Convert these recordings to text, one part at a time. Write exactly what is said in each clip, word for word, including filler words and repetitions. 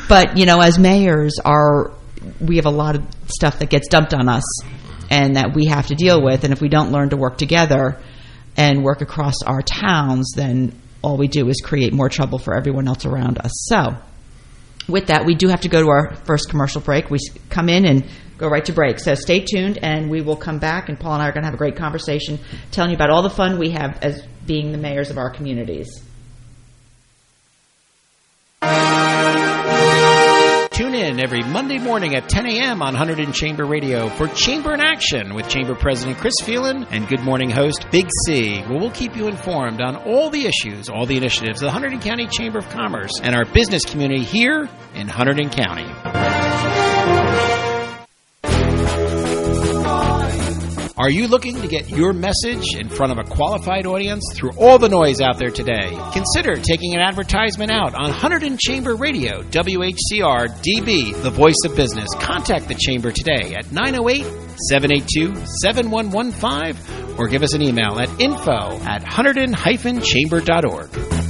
But, you know, as mayors, our, we have a lot of stuff that gets dumped on us and that we have to deal with. And if we don't learn to work together and work across our towns, then all we do is create more trouble for everyone else around us. So with that, we do have to go to our first commercial break. We come in and go right to break. So stay tuned, and we will come back, and Paul and I are going to have a great conversation telling you about all the fun we have as being the mayors of our communities. Tune in every Monday morning at ten a.m. on Hunterdon Chamber Radio for Chamber in Action with Chamber President Chris Phelan and Good Morning host Big C, where we'll keep you informed on all the issues, all the initiatives of the Hunterdon County Chamber of Commerce and our business community here in Hunterdon County. Are you looking to get your message in front of a qualified audience through all the noise out there today? Consider taking an advertisement out on Hunterdon Chamber Radio, W H C R D B, the voice of business. Contact the Chamber today at nine oh eight, seven eight two, seven one one five or give us an email at info at hunterdon dash chamber dot org.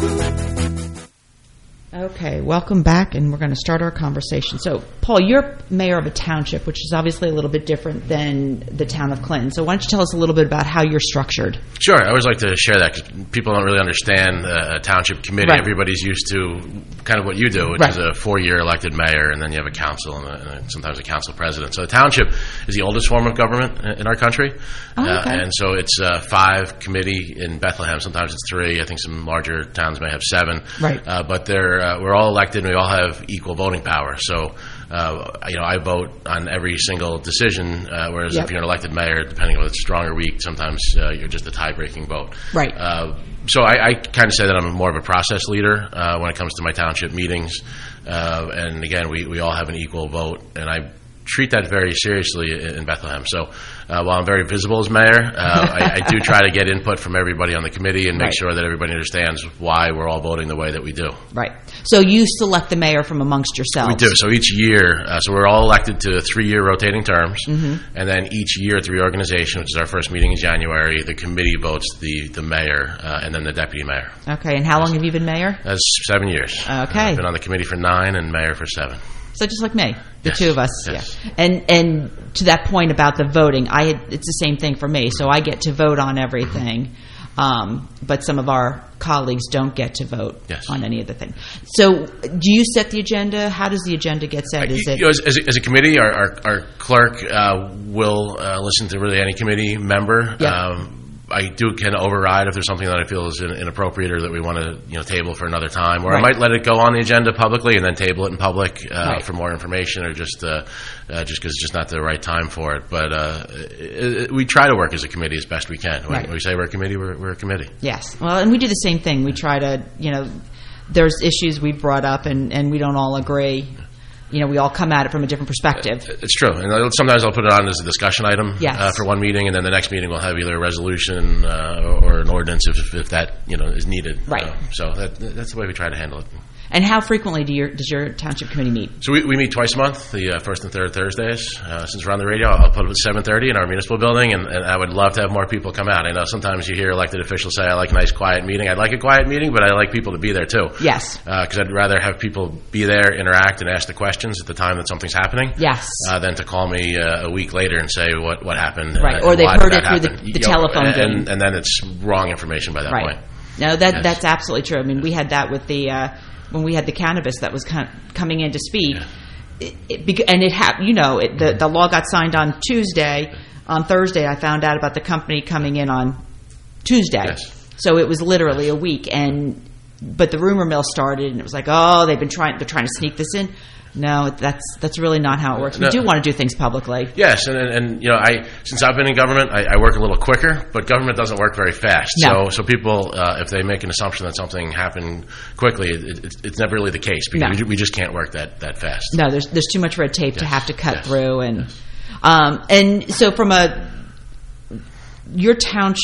Okay, welcome back, and we're going to start our conversation. So, Paul, you're mayor of a township, which is obviously a little bit different than the town of Clinton. So why don't you tell us a little bit about how you're structured? Sure. I always like to share that because people don't really understand uh, a township committee. Right. Everybody's used to kind of what you do, which right. is a four-year elected mayor, and then you have a council and, a, and sometimes a council president. So the township is the oldest form of government in our country. Oh, okay. uh, and so it's uh, five committee in Bethlehem. Sometimes it's three. I think some larger towns may have seven. Right. Uh, but they're, uh, we're all elected, and we all have equal voting power. So, uh, you know, I vote on every single decision, uh, whereas yep. if you're an elected mayor, depending on whether it's strong or weak, sometimes uh, you're just a tie-breaking vote. Right. Uh, so I, I kind of say that I'm more of a process leader uh, when it comes to my township meetings. Uh, and again, we, we all have an equal vote, and I treat that very seriously in Bethlehem. So uh, while I'm very visible as mayor, uh, I, I do try to get input from everybody on the committee and make right. sure that everybody understands why we're all voting the way that we do. Right. So you select the mayor from amongst yourselves? We do. So each year, uh, so we're all elected to three-year rotating terms, mm-hmm. and then each year at the reorganization, which is our first meeting in January, the committee votes the, the mayor uh, and then the deputy mayor. Okay. And how long have you been mayor? That's seven years. Okay. Uh, I've been on the committee for nine and mayor for seven. So just like me, the yes. two of us. Yes. Yeah. And and to that point about the voting, I had, it's the same thing for me. So I get to vote on everything, um, but some of our colleagues don't get to vote yes. on any of the things. So do you set the agenda? How does the agenda get set? Is you it know, as, as, a, as a committee, our, our, our clerk uh, will uh, listen to really any committee member. Yep. Um, I do kind of override if there's something that I feel is inappropriate or that we want to, you know, table for another time. Or right. I might let it go on the agenda publicly and then table it in public uh, right. for more information, or just uh, uh, just because it's just not the right time for it. But uh, it, it, we try to work as a committee as best we can. When right. we say we're a committee, we're, we're a committee. Yes. Well, and we do the same thing. We try to, you know, there's issues we've brought up and, and we don't all agree. You know, we all come at it from a different perspective. It's true. And sometimes I'll put it on as a discussion item yes. uh, for one meeting, and then the next meeting we'll have either a resolution uh, or an ordinance if, if that, you know, is needed. Right. Uh, so that, that's the way we try to handle it. And how frequently do your, does your township committee meet? So we, we meet twice a month, the uh, first and third Thursdays. Uh, since we're on the radio, I'll put it at seven thirty in our municipal building, and, and I would love to have more people come out. I know sometimes you hear elected officials say, I like a nice quiet meeting. I'd like a quiet meeting, but I like people to be there too. Yes. Because uh, I'd rather have people be there, interact, and ask the questions at the time that something's happening. Yes. Uh, than to call me uh, a week later and say what, what happened. Right, uh, or they've heard it through the, the you telephone know, game. And, and then it's wrong information by that right. point. No, that yes. that's absolutely true. I mean, we had that with the uh, when we had the cannabis that was kind of coming into speed, yeah. it, it, and it happened. You know, it, the the law got signed on Tuesday. On Thursday, I found out about the company coming in on Tuesday. Yes. So it was literally a week, and but the rumor mill started, and it was like, oh, they've been trying. They're trying to sneak this in. No, that's that's really not how it works. We no. do want to do things publicly. Yes, and, and, and you know, I since I've been in government, I, I work a little quicker, but government doesn't work very fast. No. So, so people, uh, if they make an assumption that something happened quickly, it, it, it's never really the case because No. we, we just can't work that, that fast. No, there's there's too much red tape yes. to have to cut yes. through, and yes. um, and so from a your township,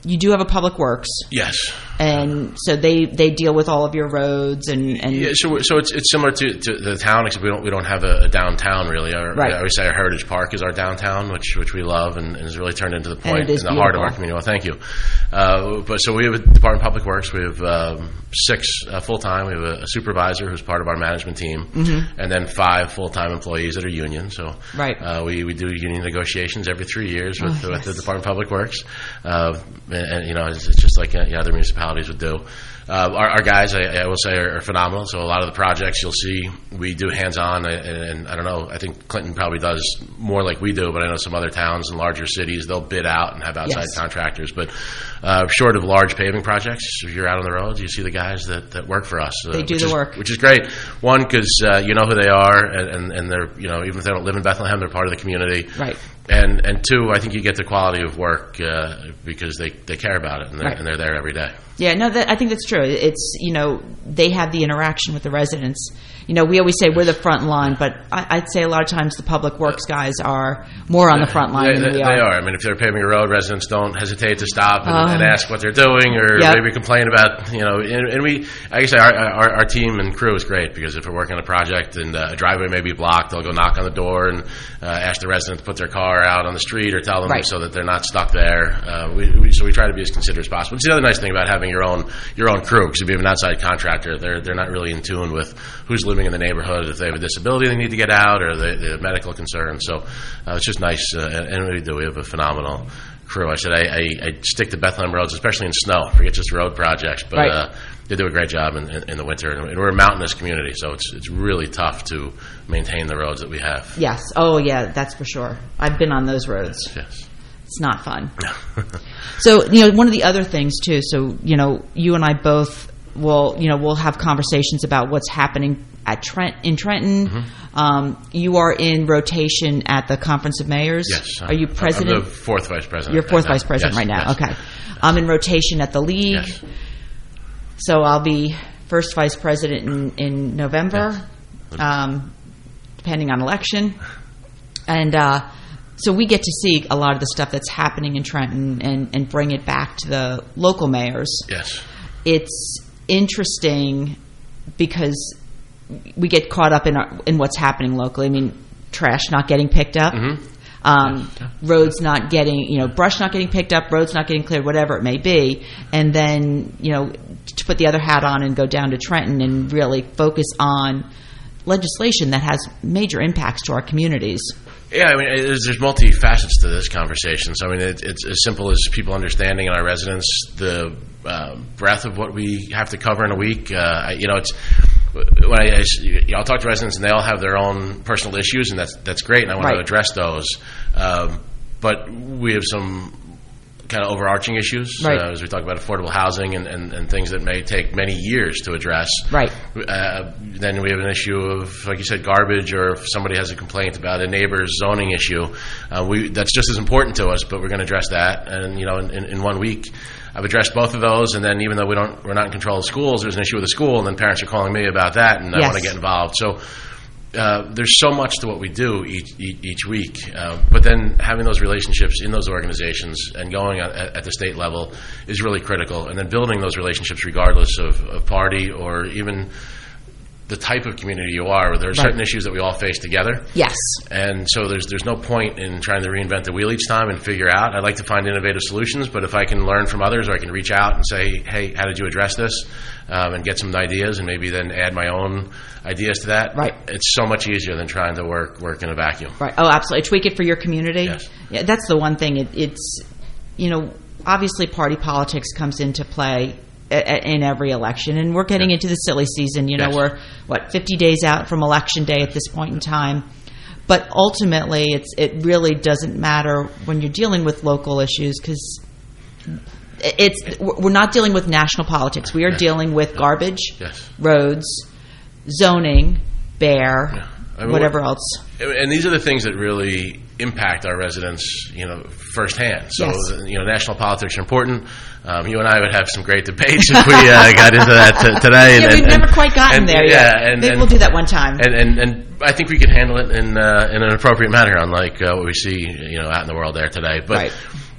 you do have a public works. Yes. And so they, they deal with all of your roads and, and yeah, so so it's it's similar to, to the town, except we don't we don't have a, a downtown really. Our, right. I always say our Heritage Park is our downtown, which which we love and, and has really turned into the point in the beautiful. heart of our community. Well, thank you. Uh, but so we have a Department of Public Works. We have um, six uh, full time. We have a, a supervisor who's part of our management team, mm-hmm. and then five full time employees that are union. So right. uh, we we do union negotiations every three years with, oh, with yes. the Department of Public Works, uh, and, and you know it's, it's just like uh, you know, other municipalities would do. Uh, our, our guys, I, I will say, are, are phenomenal. So a lot of the projects you'll see, we do hands-on, and, and I don't know, I think Clinton probably does more like we do, but I know some other towns and larger cities, they'll bid out and have outside yes. contractors. But uh, short of large paving projects, if you're out on the roads, you see the guys that, that work for us. Uh, they do the is, work. Which is great. One, because uh, you know who they are, and, and, and they're, you know, even if they don't live in Bethlehem, they're part of the community. Right. And and two, I think you get the quality of work uh, because they, they care about it, and they're, right. and they're there every day. Yeah, no, that, I think that's true. It's, you know, they have the interaction with the residents. You know, we always say we're the front line, but I, I'd say a lot of times the public works guys are more on the front line they, than they, we are. They are. I mean, if they're paving a road, residents don't hesitate to stop and, Uh, and ask what they're doing, or yep. maybe complain about, you know, and, and we, like I say, our, our, our team and crew is great, because if we're working on a project and uh, a driveway may be blocked, they'll go knock on the door and uh, ask the resident to put their car out on the street, or tell them right. so that they're not stuck there. Uh, we, we, so we try to be as considerate as possible. It's the other nice thing about having your own your own crew, because if you have an outside contractor, they're they're not really in tune with who's living in the neighborhood, if they have a disability they need to get out, or they, they have medical concerns. So uh, it's just nice, uh, and, and we do. We have a phenomenal crew. I said I, I, I stick to Bethlehem roads, especially in snow. Forget just road projects, but right. uh, they do a great job in, in, in the winter. And we're a mountainous community, so it's it's really tough to maintain the roads that we have. Yes. Oh, yeah, that's for sure. I've been on those roads. Yes. It's not fun. So, you know, one of the other things too, so, you know, you and I both will, you know, we'll have conversations about what's happening at Trent in Trenton. Mm-hmm. Um, you are in rotation at the Conference of Mayors. Yes. Are you president? I'm the fourth vice president. You're fourth right vice president yes, right now. Yes. Okay. I'm in rotation at the league. Yes. So I'll be first vice president in, in November, yes. um, depending on election. And, uh, so we get to see a lot of the stuff that's happening in Trenton and, and bring it back to the local mayors. Yes. It's interesting because we get caught up in our, in what's happening locally. I mean, trash not getting picked up, Mm-hmm. um, yeah. roads not getting, you know, brush not getting picked up, roads not getting cleared, whatever it may be. And then, you know, to put the other hat on and go down to Trenton and really focus on legislation that has major impacts to our communities. Yeah, I mean, there's, there's multi-facets to this conversation. So, I mean, it, it's as simple as people understanding and our residents the uh, breadth of what we have to cover in a week. Uh, I, you know, it's when I, I you know, I'll talk to residents and they all have their own personal issues, and that's that's great, and I want right. to address those. Um, but we have some kind of overarching issues, right. uh, as we talk about affordable housing and, and, and things that may take many years to address. Right. Uh, then we have an issue of, like you said, garbage, or if somebody has a complaint about a neighbor's zoning issue. Uh, we that's just as important to us, but we're going to address that. And, you know, in, in one week, I've addressed both of those, and then even though we don't, we're not in control of schools, there's an issue with the school, and then parents are calling me about that, and yes. I want to get involved. So Uh, there's so much to what we do each, each, each week, uh, but then having those relationships in those organizations and going at, at the state level is really critical, and then building those relationships regardless of, of party or even the type of community you are. There are certain right. issues that we all face together. Yes. And so there's there's no point in trying to reinvent the wheel each time and figure out. I'd like to find innovative solutions, but if I can learn from others, or I can reach out and say, hey, how did you address this? Um, and get some ideas, and maybe then add my own ideas to that. Right. It's so much easier than trying to work work in a vacuum. Right. Oh, absolutely. Tweak it for your community. Yes. Yeah, that's the one thing. It, it's, you know, obviously party politics comes into play in every election, and we're getting yeah. into the silly season. You know, yes. we're what fifty days out from election day at this point in time. But ultimately, it's it really doesn't matter when you're dealing with local issues, because it's we're not dealing with national politics. We are yes. dealing with garbage, yes. roads, zoning, bear, yeah. I mean, whatever else. And these are the things that really impact our residents, you know, firsthand. So, yes. you know, national politics are important. Um, you and I would have some great debates if we uh, got into that t- today. Yeah, and, we've and, never quite gotten and, there yeah, yet. And, Maybe and, we'll do that one time. And, and, and I think we can handle it in uh, in an appropriate manner, unlike uh, what we see, you know, out in the world there today. But right.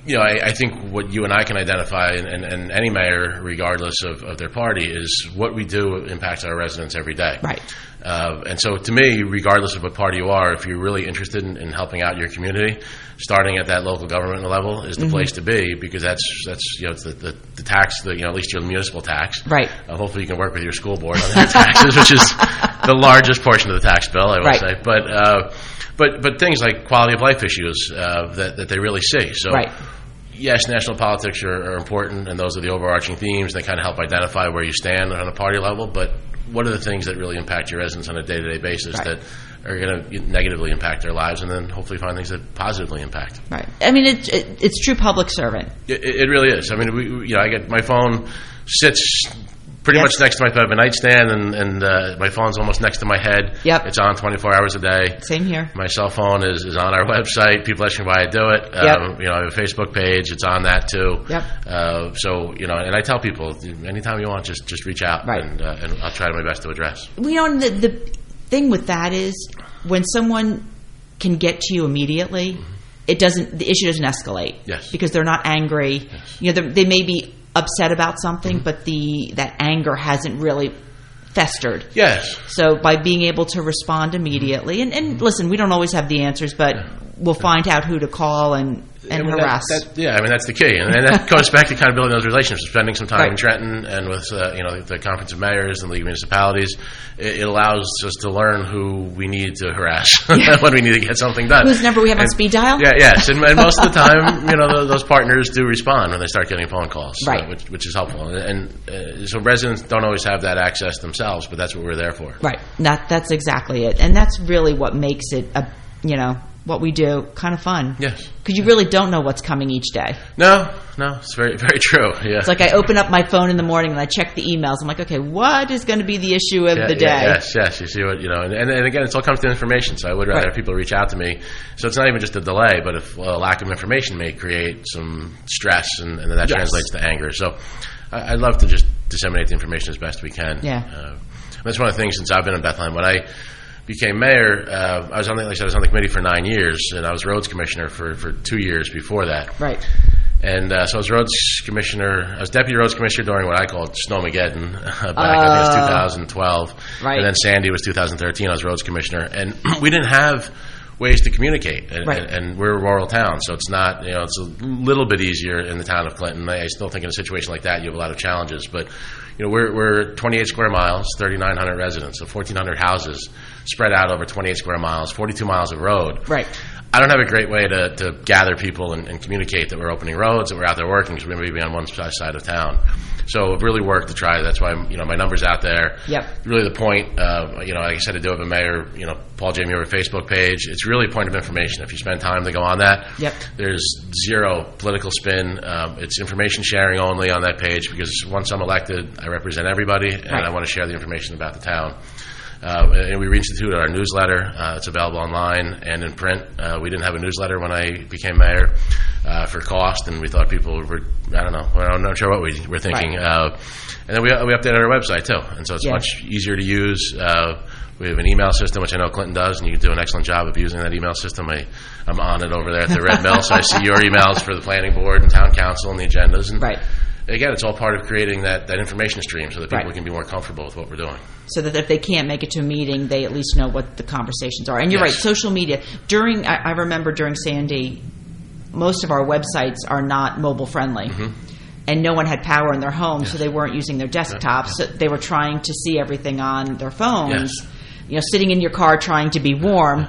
you know, I, I think what you and I can identify, and, and, and any mayor, regardless of, of their party, is what we do impacts our residents every day. Right. Uh, and so to me, regardless of what party you are, if you're really interested in, in helping out your community, starting at that local government level is the mm-hmm. place to be, because that's, that's you know, it's the, the, the tax, the, you know, at least your municipal tax. Right. Uh, hopefully you can work with your school board on their taxes, which is the largest portion of the tax bill, I would right. say. But, uh, but, but things like quality of life issues uh, that, that they really see. So, right. yes, national politics are, are important, and those are the overarching themes. They kind of help identify where you stand on a party level, but what are the things that really impact your residents on a day-to-day basis right. that are going to negatively impact their lives, and then hopefully find things that positively impact. Right. I mean, it, it, it's true public servant. It, it really is. I mean, we, you know, I get my phone sits pretty yep. much next to my bed, my nightstand, and, and uh, my phone's almost next to my head. Yep. It's on twenty-four hours a day. Same here. My cell phone is, is on our website. People ask me why I do it. Yep. Um, you know, I have a Facebook page. It's on that too. Yep. Uh, so, you know, and I tell people, anytime you want, just just reach out, right. and, uh, and I'll try my best to address. You know, the, the thing with that is when someone can get to you immediately, mm-hmm. it doesn't. The issue doesn't escalate. Yes. Because they're not angry. Yes. You know, they may be upset about something, mm-hmm. but the that anger hasn't really festered. Yes. So by being able to respond immediately, and, and listen, we don't always have the answers, but we'll find out who to call and, and I mean, harass. That, that, yeah, I mean, that's the key. And, and that goes back to kind of building those relationships, spending some time right. in Trenton and with uh, you know the, the Conference of Mayors and League of Municipalities. It, it allows us to learn who we need to harass yeah. when we need to get something done. Whose number we have and, on speed dial? Yeah, yes. And, and most of the time, you know, those partners do respond when they start getting phone calls, right. uh, which, which is helpful. And, and uh, so residents don't always have that access themselves, but that's what we're there for. Right. That, that's exactly it. And that's really what makes it, a, you know, what we do kind of fun. Yes. Because you really don't know what's coming each day. No, no, it's very, very true. Yeah. It's like I open up my phone in the morning and I check the emails. I'm like, okay, what is going to be the issue of yeah, the day? Yeah, yes, yes. You see what, you know, and, and, and again, it all comes to information. So I would rather right. have people reach out to me. So it's not even just a delay, but if well, a lack of information may create some stress, and, and then that yes. translates to anger. So I, I'd love to just disseminate the information as best we can. Yeah. Uh, that's one of the things since I've been in Bethlehem. When I became mayor, uh, I was on the, like I said, I was on the committee for nine years, and I was roads commissioner for, for two years before that. Right. And uh, so I was roads commissioner. I was deputy roads commissioner during what I called Snowmageddon uh, back. Uh, I think it was two thousand twelve. Right. And then Sandy was two thousand thirteen. I was roads commissioner, and we didn't have ways to communicate. And, right. and, and we're a rural town, so it's not, you know, it's a little bit easier in the town of Clinton. I still think in a situation like that, you have a lot of challenges, but. You know, we're, we're twenty-eight square miles, thirty-nine hundred residents, so fourteen hundred houses spread out over twenty-eight square miles, forty-two miles of road. Right. I don't have a great way to, to gather people and, and communicate that we're opening roads, that we're out there working, because we're going to be on one side of town. So I've really worked to try. That's why I'm, you know, my number's out there. Yep. Really the point, uh, you know, like I said, I do have a mayor, you know, Paul J. Muir Facebook page. It's really a point of information. If you spend time to go on that, yep. there's zero political spin. Um, it's information sharing only on that page, because once I'm elected, I represent everybody, and right. I want to share the information about the town. Uh, and we reinstituted our newsletter. Uh, it's available online and in print. Uh, we didn't have a newsletter when I became mayor uh, for cost, and we thought people were, I don't know, I'm not sure what we were thinking. Right. Uh, and then we, we updated our website, too. And so it's yeah. much easier to use. Uh, we have an email system, which I know Clinton does, and you do an excellent job of using that email system. I, I'm on it over there at the Red Mill, so I see your emails for the planning board and town council and the agendas. And right. again, it's all part of creating that, that information stream so that people right. can be more comfortable with what we're doing. So that if they can't make it to a meeting, they at least know what the conversations are. And you're yes. right, social media. During, I, I remember during Sandy, most of our websites are not mobile friendly. Mm-hmm. And no one had power in their home, yes. so they weren't using their desktops. Yeah. So they were trying to see everything on their phones. Yes. You know, sitting in your car trying to be warm.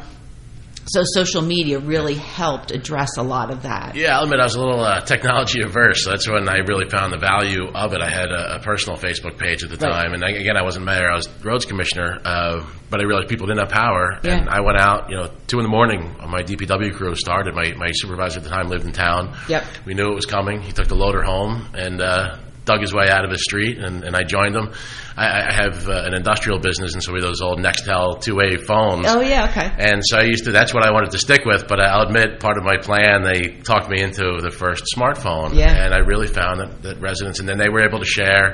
So social media really helped address a lot of that. Yeah, I'll admit I was a little uh, technology averse. So that's when I really found the value of it. I had a, a personal Facebook page at the time. Right. And I, again, I wasn't mayor. I was roads commissioner. Uh, but I realized people didn't have power. Yeah. And I went out, you know, two in the morning. My D P W crew started. My, my supervisor at the time lived in town. Yep. We knew it was coming. He took the loader home and uh, dug his way out of his street, and, and I joined him. I, I have uh, an industrial business, and so we had those old Nextel two-way phones. Oh, yeah, okay. And so I used to, that's what I wanted to stick with, but I'll admit, part of my plan, they talked me into the first smartphone. Yeah. And I really found that, that residents, and then they were able to share.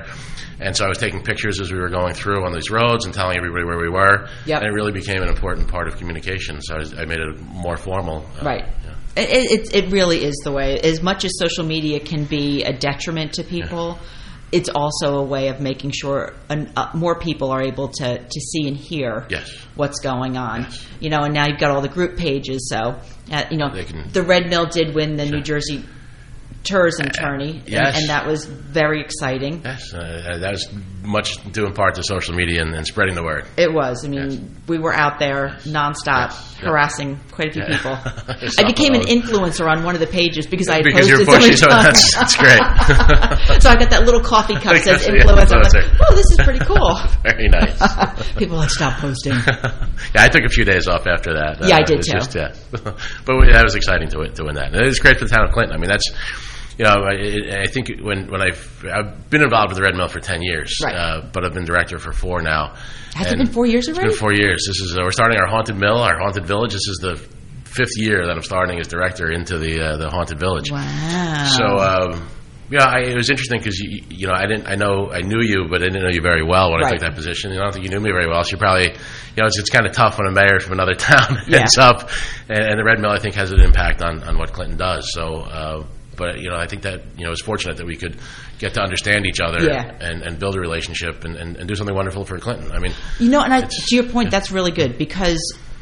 And so I was taking pictures as we were going through on these roads and telling everybody where we were. Yep. And it really became an important part of communication. So I, was, I made it more formal. Uh, right. Yeah. It, it, it really is the way. As much as social media can be a detriment to people, yeah. it's also a way of making sure an, uh, more people are able to, to see and hear yes. what's going on. Yes. You know, and now you've got all the group pages. So, uh, you know, can, the Red Mill did win the sure. New Jersey tourism tourney, yes. and, and that was very exciting. Yes, uh, that was much due in part to social media and, and spreading the word. It was. I mean, yes. we were out there nonstop yes. harassing quite a few yeah. people. I became an influencer on one of the pages because I had because posted you're pushing, so so many that's, that's great. So I got that little coffee cup that says yeah, influencer. I'm like, oh, this is pretty cool. Very nice. People like, stop posting. Yeah, I took a few days off after that. Yeah, uh, I did too. Just, yeah. But we, that was exciting to, to win that. And it was great for the town of Clinton. I mean, that's... You know, I, I think when when I've I've been involved with the Red Mill for ten years, right. uh, but I've been director for four now. Has it been four years already? It's been four years. This is uh, we're starting our haunted mill, our haunted village. This is the fifth year that I'm starting as director into the uh, the haunted village. Wow. So um, yeah, I, it was interesting because you you know I didn't I know I knew you, but I didn't know you very well when right. I took that position. I don't think you knew me very well. So you probably you know it's, it's kind of tough when a mayor from another town yeah. heads up, and, and the Red Mill I think has an impact on on what Clinton does. So. Uh, But, you know, I think that, you know, it's fortunate that we could get to understand each other yeah. and, and build a relationship and, and, and do something wonderful for Clinton. I mean, you know, and I, to your point, that's really good because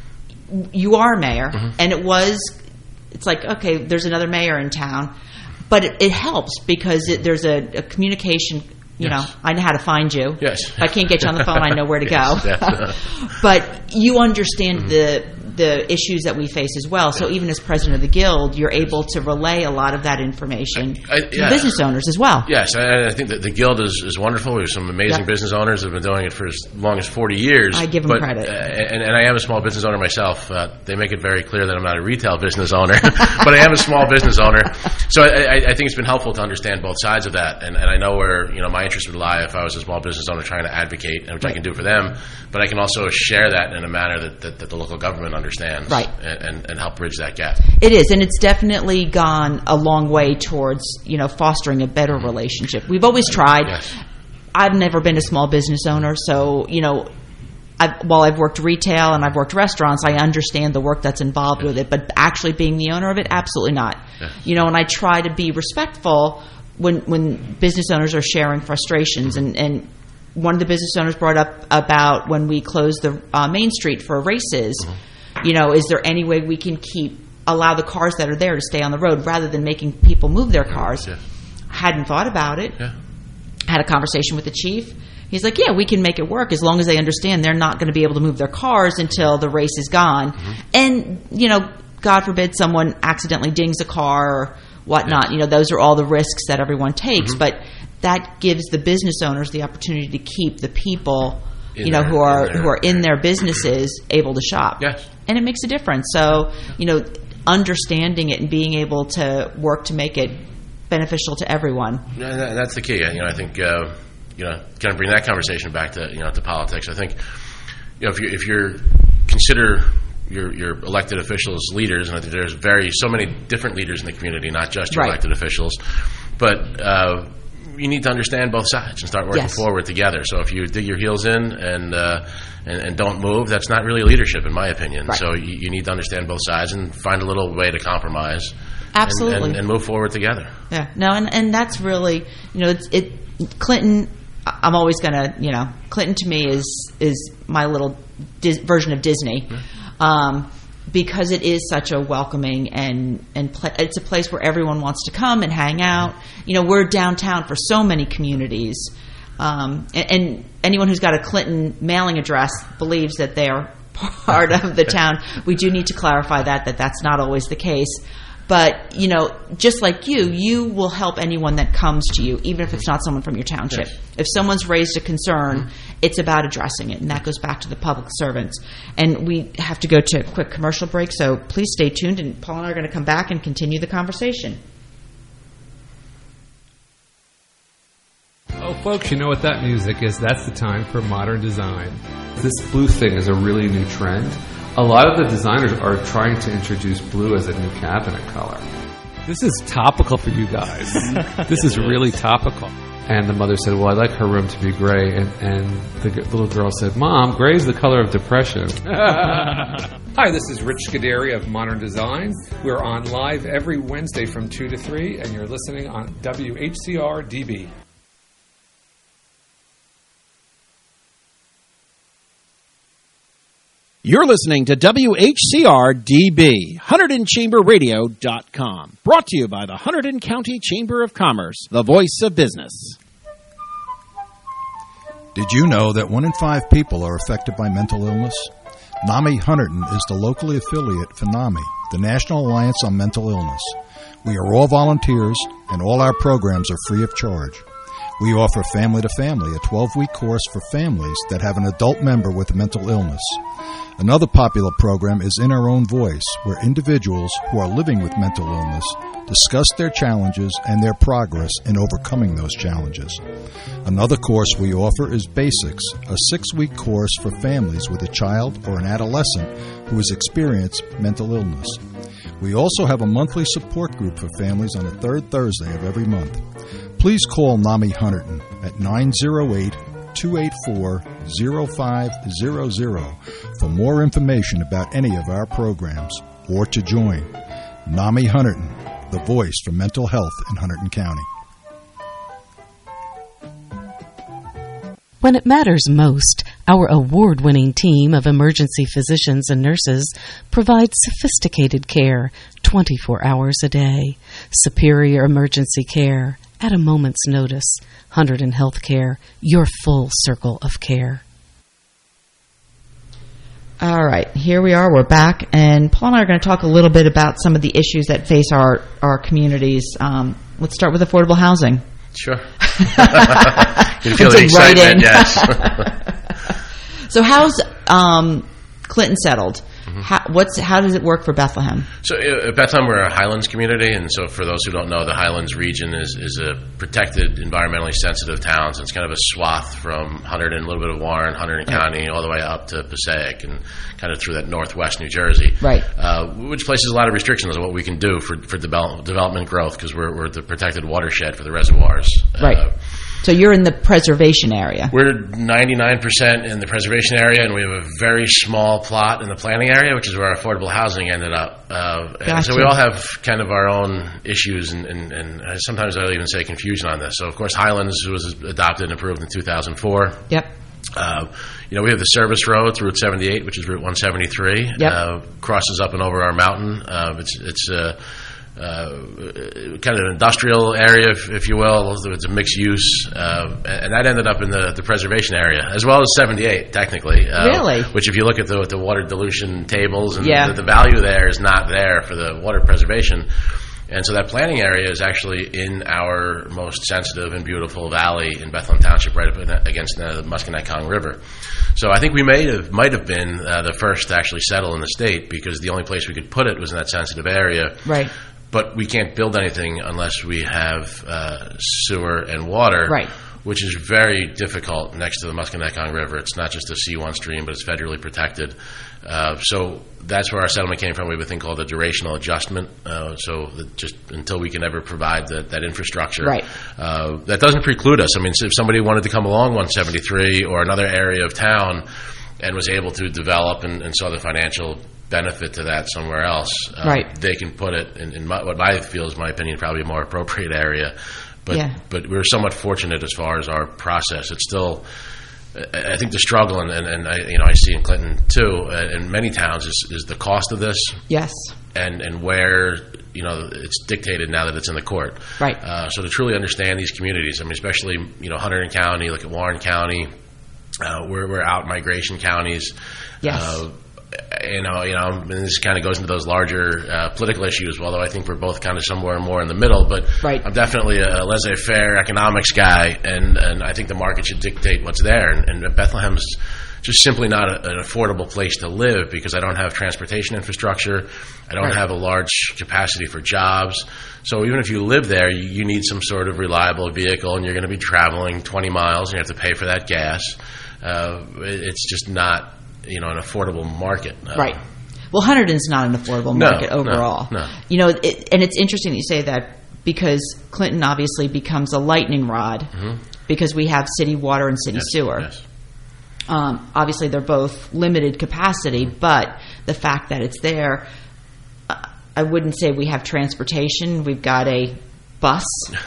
you are mayor, mm-hmm. and it was, it's like, okay, there's another mayor in town, but it, it helps because it, there's a, a communication. You yes. know, I know how to find you. Yes. If I can't get you on the phone, I know where to yes, go. But you understand mm-hmm. the the issues that we face as well. So even as president of the guild, you're able to relay a lot of that information I, I, yeah. to business owners as well. Yes, I, I think that the guild is, is wonderful. We have some amazing yep. business owners that have been doing it for as long as forty years. I give them but, credit. Uh, and, and I am a small business owner myself. Uh, they make it very clear that I'm not a retail business owner, but I am a small business owner. So I, I think it's been helpful to understand both sides of that. And, and I know where you know my interest would lie if I was a small business owner trying to advocate, which right. I can do for them. But I can also share that in a manner that, that, that the local government understands. Right. And, and help bridge that gap. It is, and it's definitely gone a long way towards, you know, fostering a better relationship. We've always tried. Yes. I've never been a small business owner, so, you know, I've, while I've worked retail and I've worked restaurants, I understand the work that's involved yes. with it, but actually being the owner of it, absolutely not. Yes. You know, and I try to be respectful when when business owners are sharing frustrations, and, and one of the business owners brought up about when we closed the uh, Main Street for races, mm-hmm. You know, is there any way we can keep allow the cars that are there to stay on the road rather than making people move their cars? Yeah. Hadn't thought about it. Yeah. Had a conversation with the chief. He's like, yeah, we can make it work as long as they understand they're not going to be able to move their cars until the race is gone. Mm-hmm. And, you know, God forbid someone accidentally dings a car or whatnot. Yeah. You know, those are all the risks that everyone takes. Mm-hmm. But that gives the business owners the opportunity to keep the people In you know, their, who are their, who are in their businesses able to shop. Yes. And it makes a difference. So, you know, understanding it and being able to work to make it beneficial to everyone. Yeah, that's the key. You know, I think, uh, you know, kind of bring that conversation back to, you know, to politics. I think, you know, if you if you're consider your your elected officials leaders, and I think there's very so many different leaders in the community, not just your right. elected officials, but uh, you need to understand both sides and start working yes. forward together. So if you dig your heels in and uh, and, and don't move, that's not really leadership, in my opinion. Right. So you, you need to understand both sides and find a little way to compromise. Absolutely. And, and, and move forward together. Yeah. No, and, and that's really, you know, it's, it. Clinton, I'm always going to, you know, Clinton to me is is my little Dis- version of Disney. Mm-hmm. Um, because it is such a welcoming and and pl- it's a place where everyone wants to come and hang out. You know, we're downtown for so many communities, um, and, and anyone who's got a Clinton mailing address believes that they are part of the town. We do need to clarify that that that's not always the case. But, you know, just like you, you will help anyone that comes to you, even if it's not someone from your township. Yes. If someone's raised a concern, Mm-hmm. it's about addressing it, and that goes back to the public servants. And we have to go to a quick commercial break, so please stay tuned, and Paul and I are going to come back and continue the conversation. Oh, folks, you know what that music is. That's the time for modern design. This blue thing is a really new trend. A lot of the designers are trying to introduce blue as a new cabinet color. This is topical for you guys. This is really topical. And the mother said, well, I'd like her room to be gray. And, and the g- little girl said, Mom, gray is the color of depression. Hi, this is Rich Scuderi of Modern Design. We're on live every Wednesday from two to three, and you're listening on W H C R D B. You're listening to W H C R D B, Hunterdon Chamber Radio dot com. Brought to you by the Hunterdon County Chamber of Commerce, the voice of business. Did you know that one in five people are affected by mental illness? NAMI Hunterdon is the locally affiliate for NAMI, the National Alliance on Mental Illness. We are all volunteers, and all our programs are free of charge. We offer Family to Family, a twelve-week course for families that have an adult member with a mental illness. Another popular program is In Our Own Voice, where individuals who are living with mental illness discuss their challenges and their progress in overcoming those challenges. Another course we offer is Basics, a six-week course for families with a child or an adolescent who has experienced mental illness. We also have a monthly support group for families on the third Thursday of every month. Please call NAMI Hunterdon at nine oh eight, two eight four, oh five hundred for more information about any of our programs or to join. NAMI Hunterdon, the voice for mental health in Hunterdon County. When it matters most, our award-winning team of emergency physicians and nurses provides sophisticated care twenty-four hours a day. Superior emergency care at a moment's notice. Hunterdon Healthcare, your full circle of care. All right, here we are. We're back, and Paul and I are going to talk a little bit about some of the issues that face our, our communities. Um, let's start with affordable housing. Sure. You feel the excitement, yes. So how's um, Clinton settled? Mm-hmm. How, what's how does it work for Bethlehem? So at Bethlehem, we're a Highlands community, and so for those who don't know, the Highlands region is, is a protected, environmentally sensitive town. So it's kind of a swath from Hunterdon, a little bit of Warren, Hunterdon Right. County, all the way up to Passaic, and kind of through that northwest New Jersey. Right. Uh, which places a lot of restrictions on what we can do for, for develop, development growth, because we're, we're the protected watershed for the reservoirs. Right. Uh, So you're in the preservation area. We're ninety-nine percent in the preservation area, and we have a very small plot in the planning area, which is where our affordable housing ended up. Uh, and Gotcha. so we all have kind of our own issues, and, and, and sometimes I'll even say confusion on this. So, of course, Highlands was adopted and approved in two thousand four. Yep. Uh, you know, we have the service road through Route seventy-eight, which is Route one seventy-three. Yep. Uh, crosses up and over our mountain. Uh, it's it's uh, uh, kind of an industrial area, if, if you will. It's a mixed use, uh, and that ended up in the, the preservation area, as well as seventy-eight, technically. Uh, Really? Which, if you look at the, the water dilution tables, and Yeah. the, the value there is not there for the water preservation. And so that planning area is actually in our most sensitive and beautiful valley in Bethlehem Township, right up in, against the Musconetcong River. So I think we may have, might have been uh, the first to actually settle in the state, because the only place we could put it was in that sensitive area. Right. But we can't build anything unless we have uh, sewer and water, Right. which is very difficult next to the Musconetcong River. It's not just a C one stream, but it's federally protected. Uh, so that's where our settlement came from. We have a thing called a durational adjustment. Uh, so that just until we can ever provide that, that infrastructure, Right. uh, that doesn't preclude us. I mean, so if somebody wanted to come along one seventy-three or another area of town and was able to develop and, and saw the financial benefit to that somewhere else, uh, Right. they can put it in, in my, what I feel is, my opinion, probably a more appropriate area. But Yeah. but we're somewhat fortunate as far as our process. It's still, I think the struggle, and, and, and I, you know, I see in Clinton too, uh, in many towns, is, is the cost of this, Yes. and, and where, you know, it's dictated now that it's in the court. Right. Uh, so to truly understand these communities, I mean, especially, you know, Hunterdon County, look at Warren County, uh, we're, we're out migration counties. Yes. Uh, you know, you know, and this kind of goes into those larger uh, political issues, although I think we're both kind of somewhere more in the middle. But Right. I'm definitely a laissez-faire economics guy, and, and I think the market should dictate what's there. And, and Bethlehem's just simply not a, an affordable place to live, because I don't have transportation infrastructure. I don't Right. have a large capacity for jobs. So even if you live there, you, you need some sort of reliable vehicle, and you're going to be traveling twenty miles, and you have to pay for that gas. Uh, it, it's just not, you know, an affordable market. Uh, Right. Well, Hunterdon's not an affordable No, market no, overall. no. You know, it, and it's interesting that you say that, because Clinton obviously becomes a lightning rod mm-hmm. because we have city water and city yes, sewer. Yes. Um, obviously, they're both limited capacity, but the fact that it's there, uh, I wouldn't say we have transportation. We've got a bus.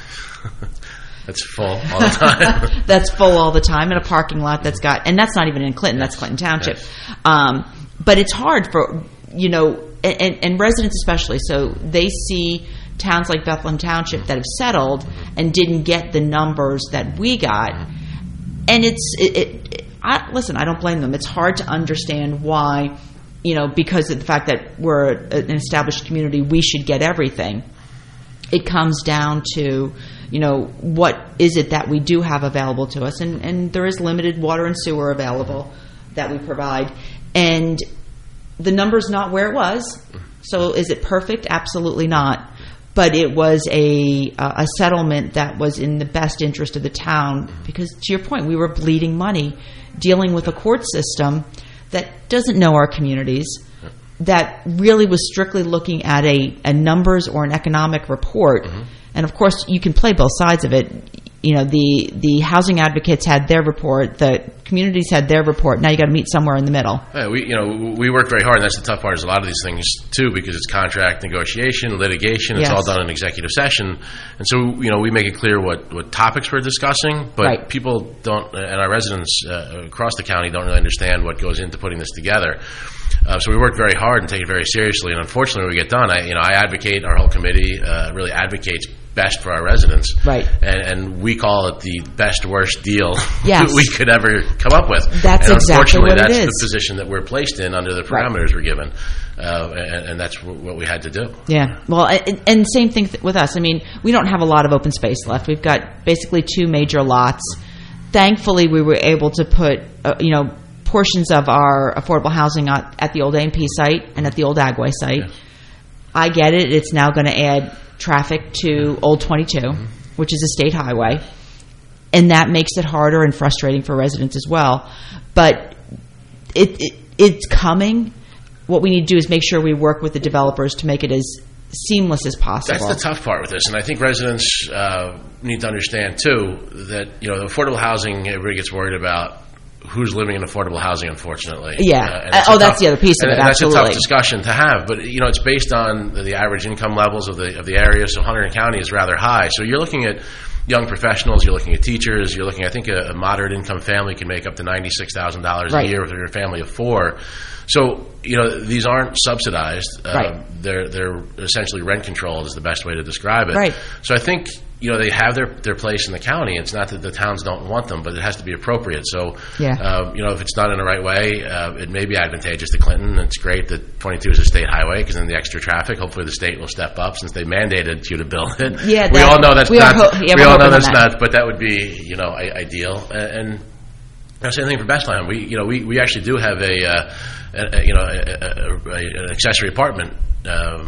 That's full all the time. That's full all the time in a parking lot that's got, and that's not even in Clinton, that's Clinton Township. Yes. Um, but it's hard for, you know, and, and residents especially, so they see towns like Bethlehem Township that have settled and didn't get the numbers that we got. And it's, it, it, I, listen, I don't blame them. It's hard to understand why, you know, because of the fact that we're an established community, we should get everything. It comes down to, you know, what is it that we do have available to us? And, and there is limited water and sewer available that we provide. And the number's not where it was. So is it perfect? Absolutely not. But it was a a settlement that was in the best interest of the town because, to your point, we were bleeding money dealing with a court system that doesn't know our communities, that really was strictly looking at a, a numbers or an economic report. Mm-hmm. And, of course, you can play both sides of it. You know, the, the housing advocates had their report, the communities had their report. Now you got to meet somewhere in the middle. Yeah, we, you know, we work very hard, and that's the tough part. Is a lot of these things too, because it's contract negotiation, litigation. It's yes. all done in executive session, and so you know we make it clear what, what topics we're discussing. But right. people don't, and our residents uh, across the county don't really understand what goes into putting this together. Uh, so we work very hard and take it very seriously. And unfortunately, when we get done, I, you know, I advocate. Our whole committee uh, really advocates best for our residents, right? And, and we call it the best worst deal yes. we could ever come up with. That's and exactly what that's it is. The position that we're placed in under the parameters right. we're given, uh, and, and that's what we had to do. Yeah. Well, and, and same thing with us. I mean, we don't have a lot of open space left. We've got basically two major lots. Thankfully, we were able to put, uh, you know, portions of our affordable housing at, at the old A and P site and at the old Agway site. Yes. I get it. It's now going to add traffic to Old twenty-two, mm-hmm. which is a state highway, and that makes it harder and frustrating for residents as well. But it, it it's coming. What we need to do is make sure we work with the developers to make it as seamless as possible. That's the tough part with this, and I think residents uh, need to understand too that you know the affordable housing, everybody gets worried about who's living in affordable housing, unfortunately. Yeah. Uh, that's oh, that's tough, the other piece of it, absolutely. That's a tough discussion to have. But, you know, it's based on the average income levels of the of the area. So Hunterdon County is rather high. So you're looking at young professionals, you're looking at teachers, you're looking, I think a, a moderate income family can make up to ninety-six thousand dollars right. a year if they're a family of four. So, you know, these aren't subsidized. Uh, right. They're they're essentially rent controlled is the best way to describe it. Right. So I think, you know, they have their, their place in the county. It's not that the towns don't want them, but it has to be appropriate. So, yeah. uh, you know, if it's done in the right way, uh, it may be advantageous to Clinton. It's great that twenty-two is a state highway because then the extra traffic, hopefully the state will step up since they mandated you to build it. Yeah, we all know that's we not, ho- yeah, we all know that's that. not, but that would be, you know, I- ideal. And, and same thing for Bethlehem. We, you know, we, we actually do have a, uh, a, a you know, a, a, a, an accessory apartment um,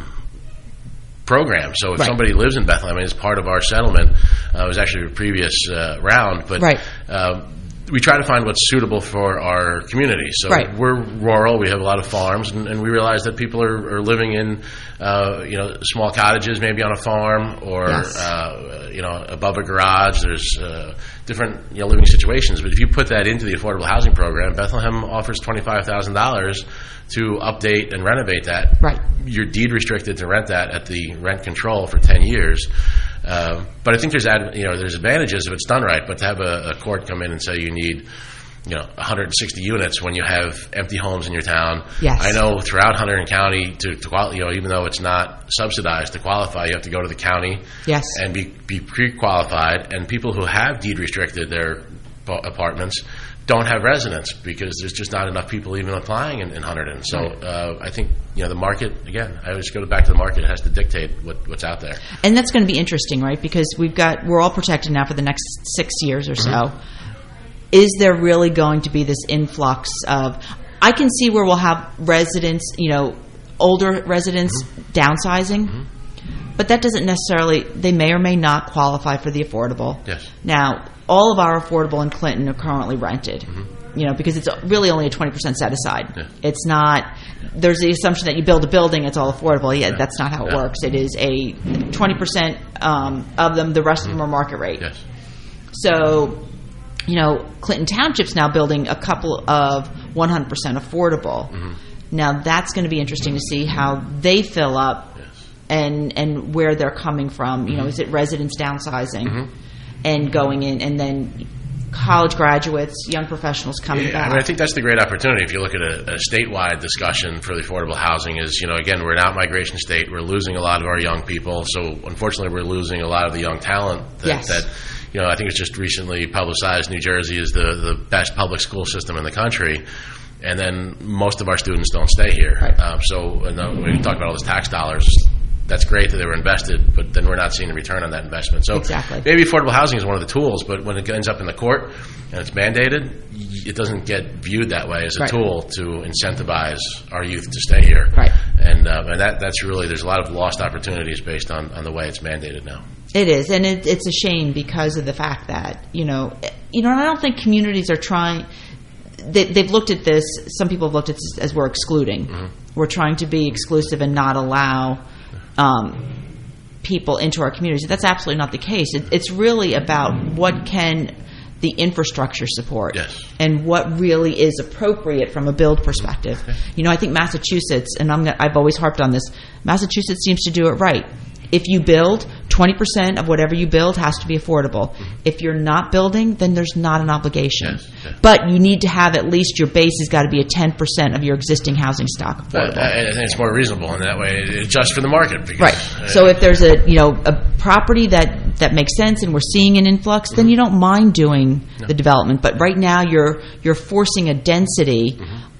program. So if right. somebody lives in Bethlehem, I mean, it's part of our settlement. Uh, it was actually a previous uh, round, but right. um, we try to find what's suitable for our community. So right. we're rural. We have a lot of farms, and, and we realize that people are, are living in, uh, you know, small cottages, maybe on a farm, or yes. uh, you know, above a garage. There's uh, different, you know, living situations. But if you put that into the affordable housing program, Bethlehem offers twenty-five thousand dollars to update and renovate that. Right. You're deed restricted to rent that at the rent control for ten years. Uh, but I think there's ad, you know there's advantages if it's done right. But to have a, a court come in and say you need you know one hundred sixty units when you have empty homes in your town. Yes. I know throughout Hunterdon County to, to quali- you know even though it's not subsidized to qualify, you have to go to the county. Yes. And be be pre-qualified. And people who have deed restricted their apartments don't have residents because there's just not enough people even applying in, in Hunterdon. So uh, I think you know the market, again, I always go back to the market. It has to dictate what, what's out there. And that's going to be interesting, right? Because we've got we're all protected now for the next six years or so. Mm-hmm. Is there really going to be this influx of? I can see where we'll have residents, you know, older residents mm-hmm. downsizing. Mm-hmm. But that doesn't necessarily, they may or may not qualify for the affordable. Yes. Now, all of our affordable in Clinton are currently rented. Mm-hmm. you know, because it's really only a twenty percent set aside. Yeah. It's not, there's the assumption that you build a building, it's all affordable. Yeah, Yeah. that's not how it Yeah. works. It is a twenty percent um, of them, the rest of them are market rate. Yes. So, you know, Clinton Township's now building a couple of one hundred percent affordable. Mm-hmm. Now that's going to be interesting to see how they fill up Yes. and and where they're coming from. You know, Mm-hmm. is it residents downsizing and going in, and then college graduates, young professionals coming Yeah, back? I mean, I think that's the great opportunity. If you look at a, a statewide discussion for the affordable housing, is, you know, again, we're an out-migration state. We're losing a lot of our young people. So, unfortunately, we're losing a lot of the young talent that, Yes. that you know, I think it's just recently publicized New Jersey is the, the best public school system in the country. And then most of our students don't stay here. Right. Um, so, and, uh, when we talk about all those tax dollars, that's great that they were invested, but then we're not seeing a return on that investment. So Exactly. maybe affordable housing is one of the tools, but when it ends up in the court and it's mandated, y- it doesn't get viewed that way as a Right. tool to incentivize our youth to stay here. Right. And, uh, and that, that's really, there's a lot of lost opportunities based on, on the way it's mandated now. It is, and it, it's a shame because of the fact that, you know, you know, and I don't think communities are trying. They, they've looked at this. Some people have looked at this as we're excluding. Mm-hmm. We're trying to be exclusive and not allow um, people into our communities. That's absolutely not the case. It, it's really about what can the infrastructure support, Yes. and what really is appropriate from a build perspective. You know, I think Massachusetts, and I'm gonna, I've always harped on this. Massachusetts seems to do it right. If you build, twenty percent of whatever you build has to be affordable. If you're not building, then there's not an obligation. Yes, yes. But you need to have at least your base has got to be a ten percent of your existing housing stock But affordable. I, I think it's more reasonable in that way. It adjusts for the market. Because, Right. uh, So if there's a you know a property that, that makes sense and we're seeing an influx, then you don't mind doing the development. But right now you're you're forcing a density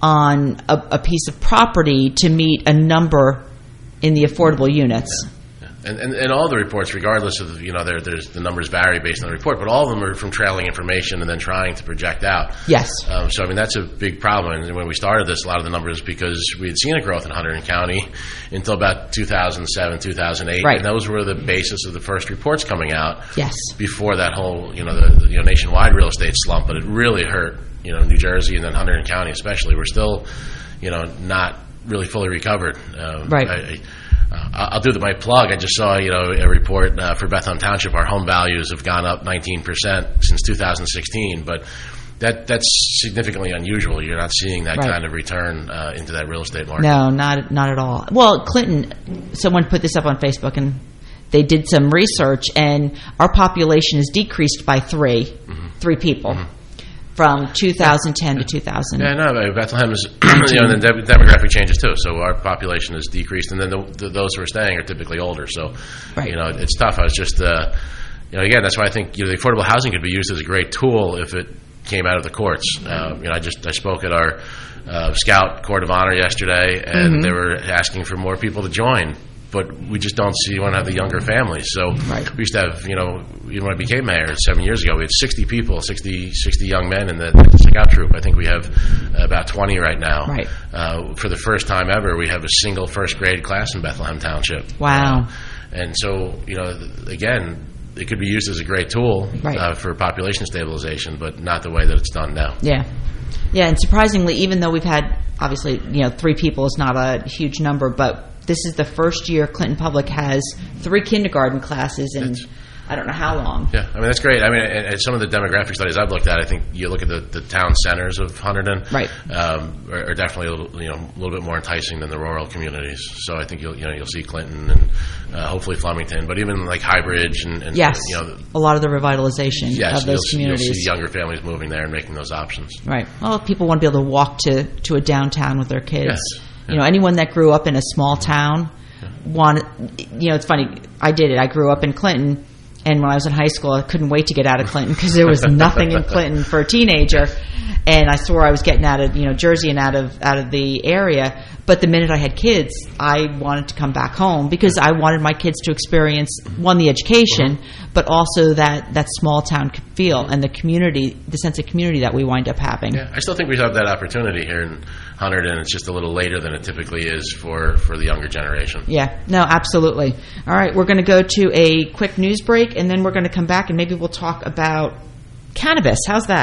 on a, a piece of property to meet a number in the affordable units. And, and, and all the reports, regardless of, you know, there, there's the numbers vary based on the report, but all of them are from trailing information and then trying to project out. Yes. Um, so, I mean, that's a big problem. And when we started this, a lot of the numbers, because we had seen a growth in Hunterdon County until about two thousand seven, two thousand eight. Right. And those were the basis of the first reports coming out. Yes. Before that whole, you know, the, the you know, nationwide real estate slump, but it really hurt, you know, New Jersey and then Hunterdon County especially. We're still, you know, not really fully recovered. Um, Right. I, I, Uh, I'll do the, my plug. I just saw, you know, a report uh, for Bethlehem Township. Our home values have gone up nineteen percent since two thousand sixteen, but that that's significantly unusual. You're not seeing that Right. kind of return uh, into that real estate market. No, not not at all. Well, Clinton, someone put this up on Facebook, and they did some research, and our population has decreased by three, mm-hmm. three people. Mm-hmm. From two thousand ten to two thousand. Yeah, no, Bethlehem is, you know, and the de- demographic changes too. So our population has decreased, and then the, the, those who are staying are typically older. So, Right. you know, it's tough. I was just, uh, you know, again, that's why I think, you know, the affordable housing could be used as a great tool if it came out of the courts. Uh, you know, I just I spoke at our uh, Scout Court of Honor yesterday, and Mm-hmm. they were asking for more people to join. But we just don't see, want to have the younger families. So Right. we used to have, you know, even when I became mayor seven years ago, we had sixty people, sixty, sixty young men in the, the Scout troop. I think we have about twenty right now. Right. Uh, for the first time ever, we have a single first grade class in Bethlehem Township. Wow. Uh, and so, you know, th- again, it could be used as a great tool Right. uh, for population stabilization, but not the way that it's done now. Yeah. Yeah, and surprisingly, even though we've had, obviously, you know, three people is not a huge number, but this is the first year Clinton Public has three kindergarten classes in That's- I don't know how long. Yeah, I mean, that's great. I mean, and, and some of the demographic studies I've looked at, I think you look at the, the town centers of Hunterdon, Right. um, are, are definitely a little, you know, a little bit more enticing than the rural communities. So I think you'll, you know, you'll see Clinton and uh, hopefully Flemington, but even like Highbridge and, and Yes, you know, a lot of the revitalization yes, of those you'll, communities. you'll see younger families moving there and making those options. Right. Well, people want to be able to walk to, to a downtown with their kids. Yes. You know, anyone that grew up in a small town wanted, you know, it's funny, I did it. I grew up in Clinton, and when I was in high school, I couldn't wait to get out of Clinton because there was nothing in Clinton for a teenager. And I swore I was getting out of, you know, Jersey and out of out of the area. But the minute I had kids, I wanted to come back home because I wanted my kids to experience, one, the education, but also that, that small town feel and the community, the sense of community that we wind up having. Yeah, I still think we have that opportunity here in Hunterdon. It's just a little later than it typically is for, for the younger generation. Yeah, no, absolutely. All right, we're going to go to a quick news break, and then we're going to come back, and maybe we'll talk about cannabis. How's that?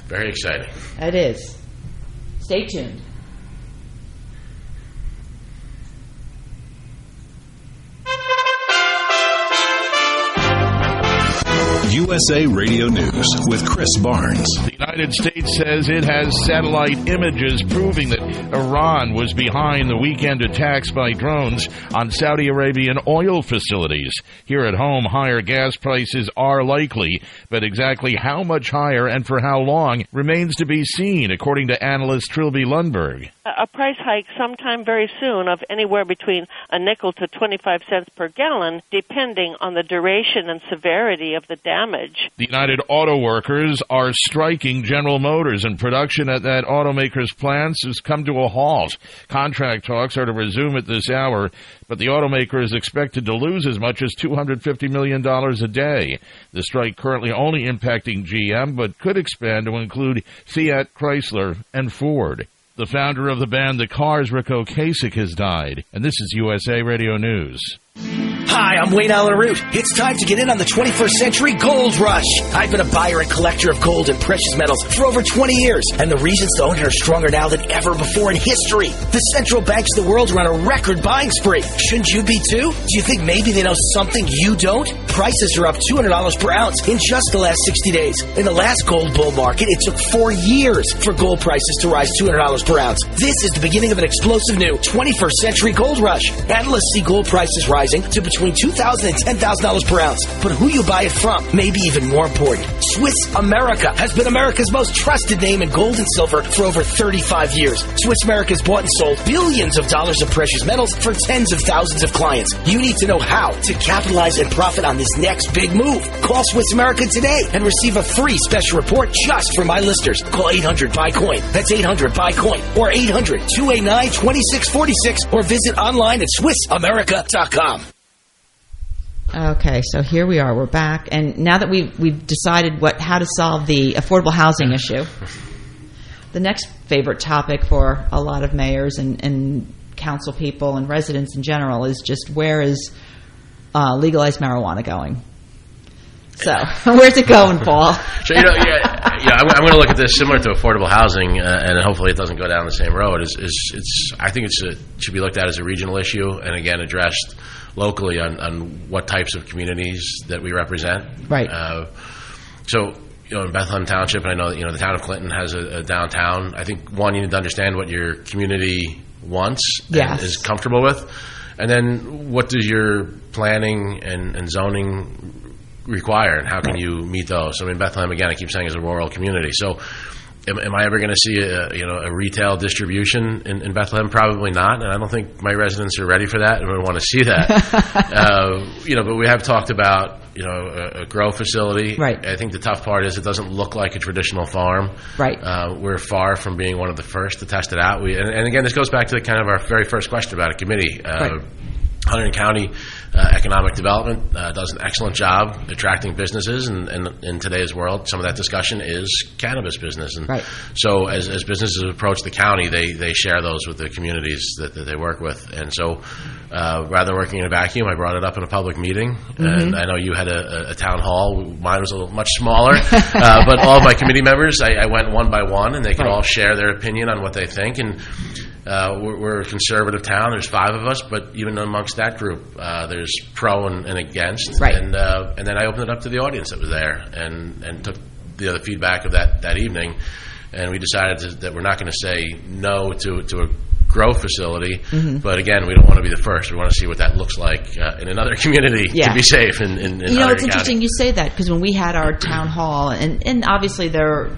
Very exciting. It is. Stay tuned. U S A Radio News with Chris Barnes. The United States says it has satellite images proving that Iran was behind the weekend attacks by drones on Saudi Arabian oil facilities. Here at home, higher gas prices are likely, but exactly how much higher and for how long remains to be seen, according to analyst Trilby Lundberg. A price hike sometime very soon of anywhere between a nickel to twenty-five cents per gallon, depending on the duration and severity of the damage. The United Auto Workers are striking General Motors, and production at that automaker's plants has come to a halt. Contract talks are to resume at this hour, but the automaker is expected to lose as much as two hundred fifty million dollars a day. The strike currently only impacting G M, but could expand to include Fiat, Chrysler, and Ford. The founder of the band The Cars, Rick Ocasek, has died, and this is U S A Radio News. Hi, I'm Wayne Allen Root. It's time to get in on the twenty-first century gold rush. I've been a buyer and collector of gold and precious metals for over twenty years, and the reasons to own it are stronger now than ever before in history. The central banks of the world are on a record buying spree. Shouldn't you be too? Do you think maybe they know something you don't? Prices are up two hundred dollars per ounce in just the last sixty days. In the last gold bull market, it took four years for gold prices to rise two hundred dollars per ounce. This is the beginning of an explosive new twenty-first century gold rush. Analysts see gold prices rising to between two thousand dollars and ten thousand dollars per ounce. But who you buy it from may be even more important. Swiss America has been America's most trusted name in gold and silver for over thirty-five years. Swiss America has bought and sold billions of dollars of precious metals for tens of thousands of clients. You need to know how to capitalize and profit on this next big move. Call Swiss America today and receive a free special report just for my listeners. Call eight hundred buy coin. That's eight hundred buy coin or eight hundred two eight nine two six four six or visit online at swiss america dot com. Okay, so here we are. We're back, and now that we've we've decided what how to solve the affordable housing issue, the next favorite topic for a lot of mayors and, and council people and residents in general is just where is uh, legalized marijuana going? So, where's it going, Paul? So, you know, yeah, yeah I'm, I'm going to look at this similar to affordable housing, uh, and hopefully it doesn't go down the same road. Is is it's I think it's a, should be looked at as a regional issue, and again addressed locally on, on what types of communities that we represent. Right. Uh, so, you know, in Bethlehem Township, and I know that, you know, the town of Clinton has a, a downtown. I think, one, you need to understand what your community wants yes. and is comfortable with. And then what does your planning and, and zoning require, and how can you meet those? So, I mean, Bethlehem, again, I keep saying, is a rural community. So, Am, am I ever going to see a, you know, a retail distribution in, in Bethlehem? Probably not, and I don't think my residents are ready for that and would want to see that. uh, you know, but we have talked about, you know, a, a grow facility. Right. I think the tough part is it doesn't look like a traditional farm. Right. Uh, we're far from being one of the first to test it out. We, and, and again, this goes back to the kind of our very first question about a committee. Uh, right. Hunterdon County uh, Economic Development uh, does an excellent job attracting businesses, and, and in today's world, some of that discussion is cannabis business. And right. so as, as businesses approach the county, they, they share those with the communities that, that they work with. And so uh, rather than working in a vacuum, I brought it up in a public meeting. Mm-hmm. And I know you had a, a town hall. Mine was a little much smaller. uh, but all of my committee members, I, I went one by one, and they could right. all share their opinion on what they think. And Uh, we're, we're a conservative town. There's five of us, but even amongst that group, uh, there's pro and, and against. Right. And uh, and then I opened it up to the audience that was there, and, and took the other feedback of that, that evening, and we decided to, that we're not going to say no to to a grow facility. Mm-hmm. But again, we don't want to be the first. We want to see what that looks like uh, in another community yeah. to be safe. In, in, in you know, it's County. interesting you say that, because when we had our town hall, and, and obviously there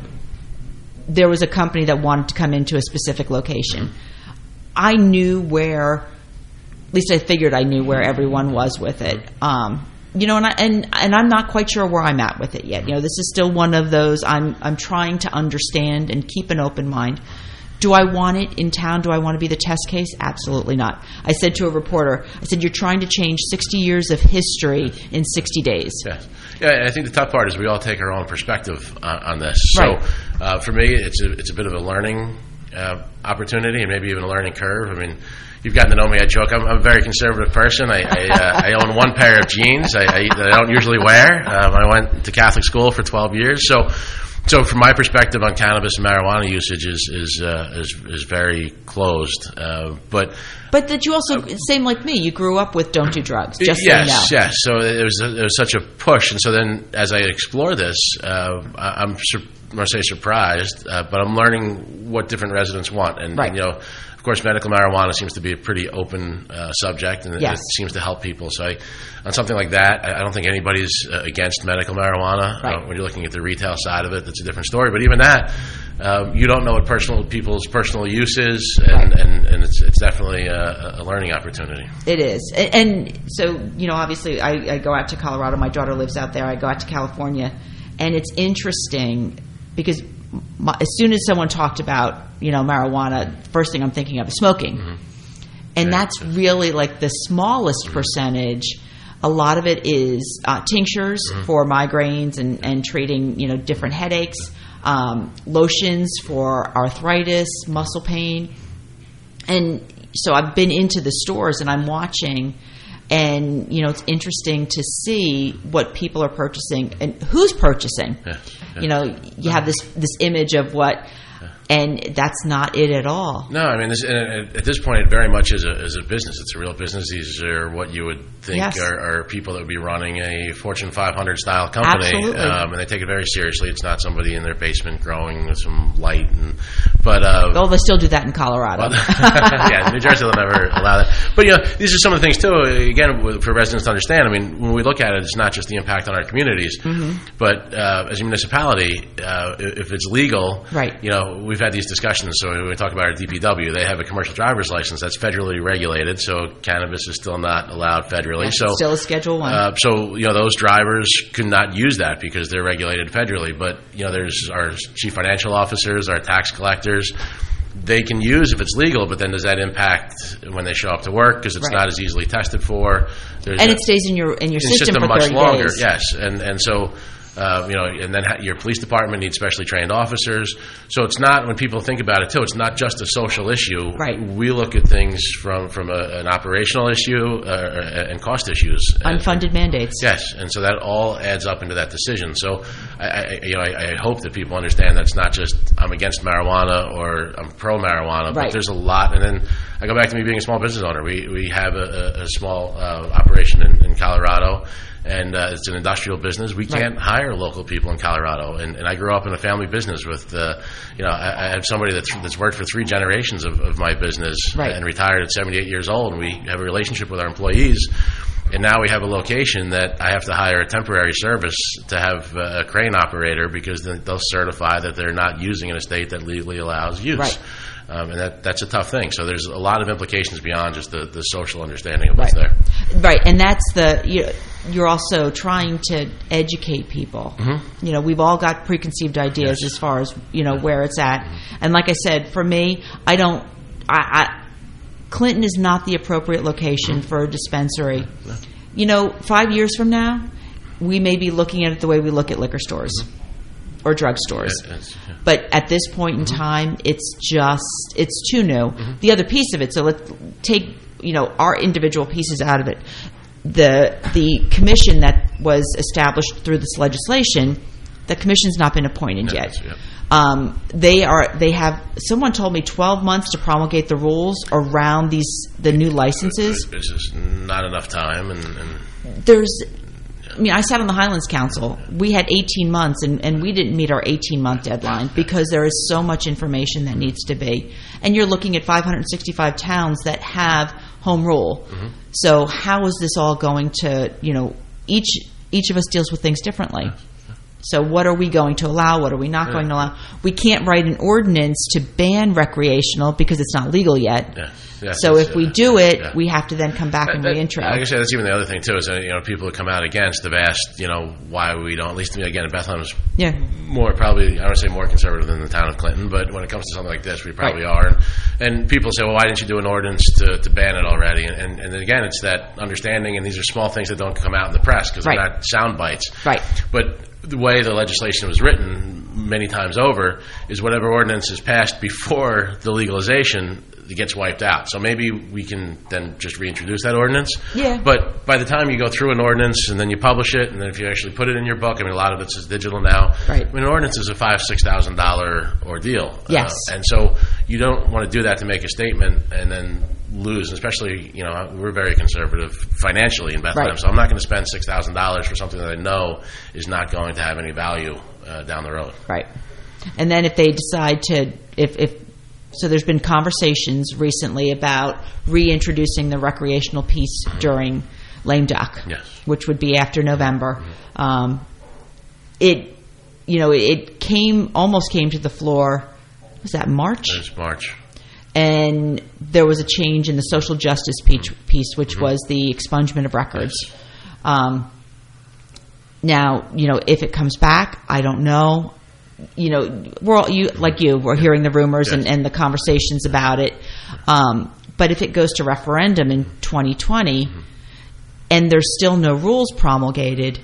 there was a company that wanted to come into a specific location. I knew where, at least I figured I knew where everyone was with it. Um, you know, and, I, and and I'm not quite sure where I'm at with it yet. You know, this is still one of those I'm I'm trying to understand and keep an open mind. Do I want it in town? Do I want to be the test case? Absolutely not. I said to a reporter, I said, you're trying to change sixty years of history in sixty days. Yes. Yeah, I think the tough part is we all take our own perspective on, on this. Right. So uh, for me, it's a, it's a bit of a learning Uh, opportunity, and maybe even a learning curve. I mean, you've gotten to know me. I joke. I'm, I'm a very conservative person. I I, uh, I own one pair of jeans I, I, that I don't usually wear. Um, I went to Catholic school for twelve years, so so from my perspective on cannabis and marijuana usage is is uh, is, is very closed. Uh, but but that you also uh, same like me. You grew up with don't do drugs. Just yes, so you know. yes. So it was a, it was such a push, and so then as I explore this, uh, I, I'm sur- I'm going to say surprised, uh, but I'm learning what different residents want, and, right. and you know. Of course, medical marijuana seems to be a pretty open uh, subject, and yes. it, it seems to help people. So, I, on something like that, I, I don't think anybody's uh, against medical marijuana. Right. Uh, when you're looking at the retail side of it, that's a different story. But even that, um, you don't know what personal people's personal use is, and, right. and, and it's, it's definitely a, a learning opportunity. It is, and, and so you know, obviously, I, I go out to Colorado. My daughter lives out there. I go out to California, and it's interesting because. My, as soon as someone talked about, you know, marijuana, first thing I'm thinking of is smoking. Mm-hmm. And yeah. that's really like the smallest mm-hmm. percentage. A lot of it is uh, tinctures mm-hmm. for migraines and, and treating, you know, different headaches, um, lotions for arthritis, muscle pain. And so I've been into the stores and I'm watching. And, you know, it's interesting to see what people are purchasing and who's purchasing. Yeah, yeah. You know, you have this this image of what, and that's not it at all. No, I mean, this, and at this point, it very much is a, is a business. It's a real business. These are what you would think yes. are, are people that would be running a Fortune five hundred style company. Absolutely. Um, and they take it very seriously. It's not somebody in their basement growing with some light. And, but uh, oh, they still do that in Colorado. Well, yeah, New Jersey will never allow that. But, you know, these are some of the things, too, again, for residents to understand. I mean, when we look at it, it's not just the impact on our communities. Mm-hmm. But uh, as a municipality, uh, if it's legal, right. you know, we've had these discussions. So when we talk about our D P W, they have a commercial driver's license that's federally regulated, so cannabis is still not allowed federally. Yeah, so still a Schedule One. Uh, so you know those drivers could not use that because they're regulated federally. But you know there's our chief financial officers, our tax collectors. They can use if it's legal, but then does that impact when they show up to work because it's right. not as easily tested for? There's and a, it stays in your in your system, system for much thirty longer. days. Yes, and and so. Uh, you know, and then ha- your police department needs specially trained officers. So it's not, when people think about it too, it's not just a social issue. Right. We look at things from, from a, an operational issue uh, and cost issues. Unfunded and, mandates. Yes, and so that all adds up into that decision. So I, I you know, I, I hope that people understand that it's not just I'm against marijuana or I'm pro marijuana, but right. there's a lot. And then I go back to me being a small business owner. We we have a, a, a small uh, operation in, in Colorado. And uh, it's an industrial business. We can't right. hire local people in Colorado. And, and I grew up in a family business with, uh, you know, I, I have somebody that's, that's worked for three generations of, of my business right. and retired at seventy-eight years old. And we have a relationship with our employees. And now we have a location that I have to hire a temporary service to have a crane operator because then they'll certify that they're not using an estate that legally allows use. Right. Um, and that that's a tough thing. So there's a lot of implications beyond just the, the social understanding of what's right. there. Right, and that's the you know, you're also trying to educate people. Mm-hmm. You know, we've all got preconceived ideas yes. as far as you know where it's at. Mm-hmm. And like I said, for me, I don't. I, I Clinton is not the appropriate location mm-hmm. for a dispensary. No. You know, five years from now, we may be looking at it the way we look at liquor stores. Mm-hmm. Or drugstores, yeah, yeah. But at this point in mm-hmm. time, it's just it's too new. Mm-hmm. The other piece of it, so let's take you know our individual pieces out of it. The the commission that was established through this legislation, the commission's not been appointed yeah, yet. Yeah. Um, they are they have someone told me twelve months to promulgate the rules around these the new licenses. There's just not enough time, and, and there's. I mean, I sat on the Highlands Council. We had eighteen months, and, and we didn't meet our eighteen-month deadline because there is so much information that needs to be. And you're looking at five hundred sixty-five towns that have home rule. Mm-hmm. So how is this all going to, you know, each each of us deals with things differently. Yeah. So what are we going to allow? What are we not yeah. going to allow? We can't write an ordinance to ban recreational because it's not legal yet. Yeah. Yeah, so if we do it, yeah. we have to then come back and that, reintro. Like I said, that's even the other thing too. Is that, you know, people who come out against have asked, you know, why we don't. At least again, Bethlehem's yeah. more probably I don't say more conservative than the town of Clinton, but when it comes to something like this, we probably right. are. And, and people say, well, why didn't you do an ordinance to, to ban it already? And, and and again, it's that understanding. And these are small things that don't come out in the press because right. they're not sound bites. Right. But the way the legislation was written many times over is whatever ordinance is passed before the legalization, it gets wiped out. So maybe we can then just reintroduce that ordinance. Yeah. But by the time you go through an ordinance and then you publish it, and then if you actually put it in your book, I mean, a lot of it's digital now. Right. I mean, an ordinance is a five, six thousand dollar ordeal. Yes. Uh, and so you don't want to do that to make a statement and then lose. Especially, you know, we're very conservative financially in Bethlehem, Right. so I'm not going to spend six thousand dollars for something that I know is not going to have any value uh, down the road. Right. And then if they decide to, if, if so there's been conversations recently about reintroducing the recreational piece during lame duck, Yes. which would be after November. Um, it, you know, it came, almost came to the floor, was that March? It's March. And there was a change in the social justice piece, piece which Mm-hmm. was the expungement of records. Um, now, you know, if it comes back, I don't know. You know, we're all, you like you. We're hearing the rumors Yes. and, and the conversations about it. Um, but if it goes to referendum in twenty twenty, Mm-hmm. and there's still no rules promulgated,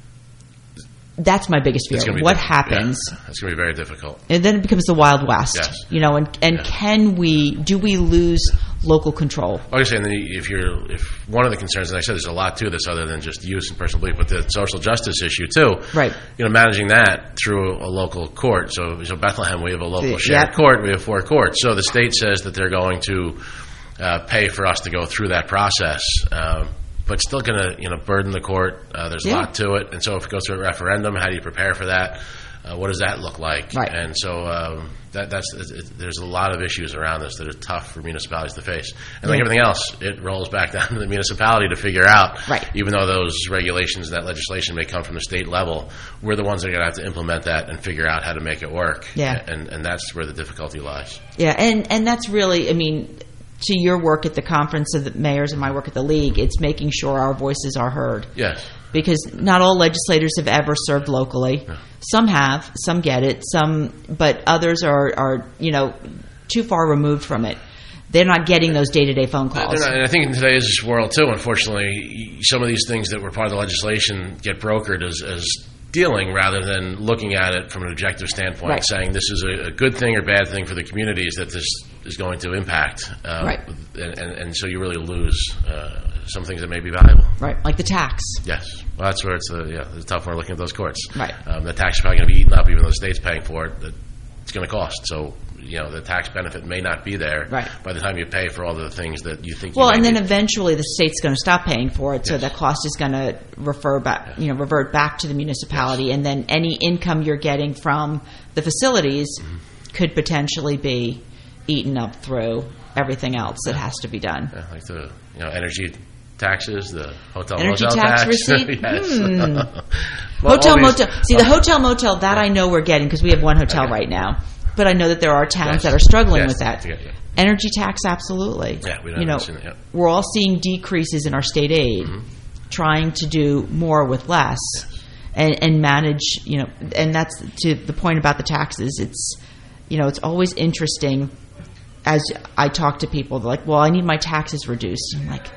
that's my biggest fear. It's gonna be What diff- happens? Yeah, it's going to be very difficult. And then it becomes the Wild West. Yes. You know, and and Yeah. can we? Do we lose local control? Like I say, and then if you're, if one of the concerns, and I said there's a lot to this other than just use and personal belief, but the social justice issue too. Right. You know, managing that through a local court. So, so Bethlehem, we have a local Yeah. shared court. We have four courts. So the state says that they're going to uh, pay for us to go through that process. Um, but still going to, you know, burden the court. Uh, there's Yeah. a lot to it. And so if it goes through a referendum, how do you prepare for that? Uh, what does that look like? Right. And so um, that, that's it, it, there's a lot of issues around this that are tough for municipalities to face. And like Yeah. everything else, it rolls back down to the municipality to figure out. Right. Even though those regulations and that legislation may come from the state level, we're the ones that are going to have to implement that and figure out how to make it work. Yeah. And and that's where the difficulty lies. Yeah, and and that's really, I mean, to your work at the Conference of the Mayors and my work at the League, it's making sure our voices are heard. Yes. Because not all legislators have ever served locally. No. Some have, some get it, some, but others are, are, you know, too far removed from it. They're not getting those day-to-day phone calls. Not, and I think in today's world, too, unfortunately, some of these things that were part of the legislation get brokered as, as dealing rather than looking at it from an objective standpoint, Right. saying this is a, a good thing or bad thing for the communities that this is going to impact. Um, Right. And, and, and so you really lose uh, some things that may be valuable. Right, like the tax. Yes. Well, that's where it's the, yeah, it's tough when we're looking at those courts. Right. Um, the tax is probably going to be eaten up even though the state's paying for it. That it's going to cost. So, you know, the tax benefit may not be there Right. by the time you pay for all the things that you think Well, you and might then need. eventually the state's going to stop paying for it, so Yes. the cost is going to refer back, you know, revert back to the municipality, and then any income you're getting from the facilities Mm-hmm. could potentially be eaten up through everything else that has to be done. Yeah, like the, you know, energy taxes, the hotel Energy motel tax tax. receipt? Yes. Hmm. Well, Hotel all these- motel. See, the hotel motel that I know we're getting because we have one hotel Okay. right now, but I know that there are towns Yes. that are struggling Yes. with that. Yeah, yeah. Energy tax, absolutely. Yeah, we don't you know, haven't seen it yet. we're all seeing decreases in our state aid, Mm-hmm. trying to do more with less, and, and manage. You know, and that's to the point about the taxes. It's, you know, it's always interesting. As I talk to people, they're like, "Well, I need my taxes reduced." I'm like,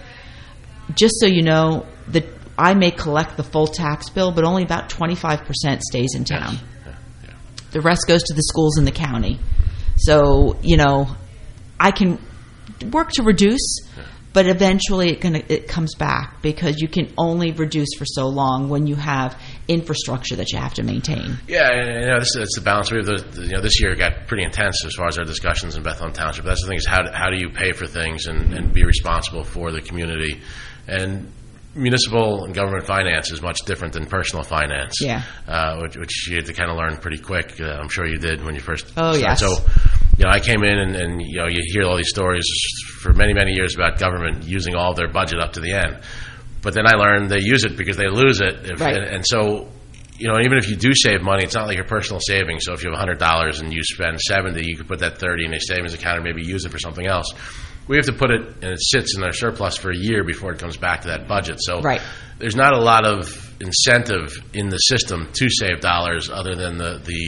just so you know, that I may collect the full tax bill, but only about twenty-five percent stays in town. Yes. Yeah, yeah. The rest goes to the schools in the county. So, you know, I can work to reduce, but eventually it, gonna, it comes back because you can only reduce for so long when you have infrastructure that you have to maintain. Yeah, and, you know, this is the balance. We have the, the, you know, this year got pretty intense as far as our discussions in Bethlehem Township. That's the thing is how do, how do you pay for things and, and be responsible for the community? And municipal and government finance is much different than personal finance. Yeah. Uh, which, which you had to kind of learn pretty quick. Uh, I'm sure you did when you first. Oh, started. yes. So, you know, I came in and, and you know you hear all these stories for many many years about government using all their budget up to the end, but then I learned they use it because they lose it. If, Right. and, and so. You know, even if you do save money, it's not like your personal savings. So if you have one hundred dollars and you spend seventy, you could put that thirty in a savings account or maybe use it for something else. We have to put it, and it sits in our surplus for a year before it comes back to that budget. So Right. there's not a lot of incentive in the system to save dollars other than the, the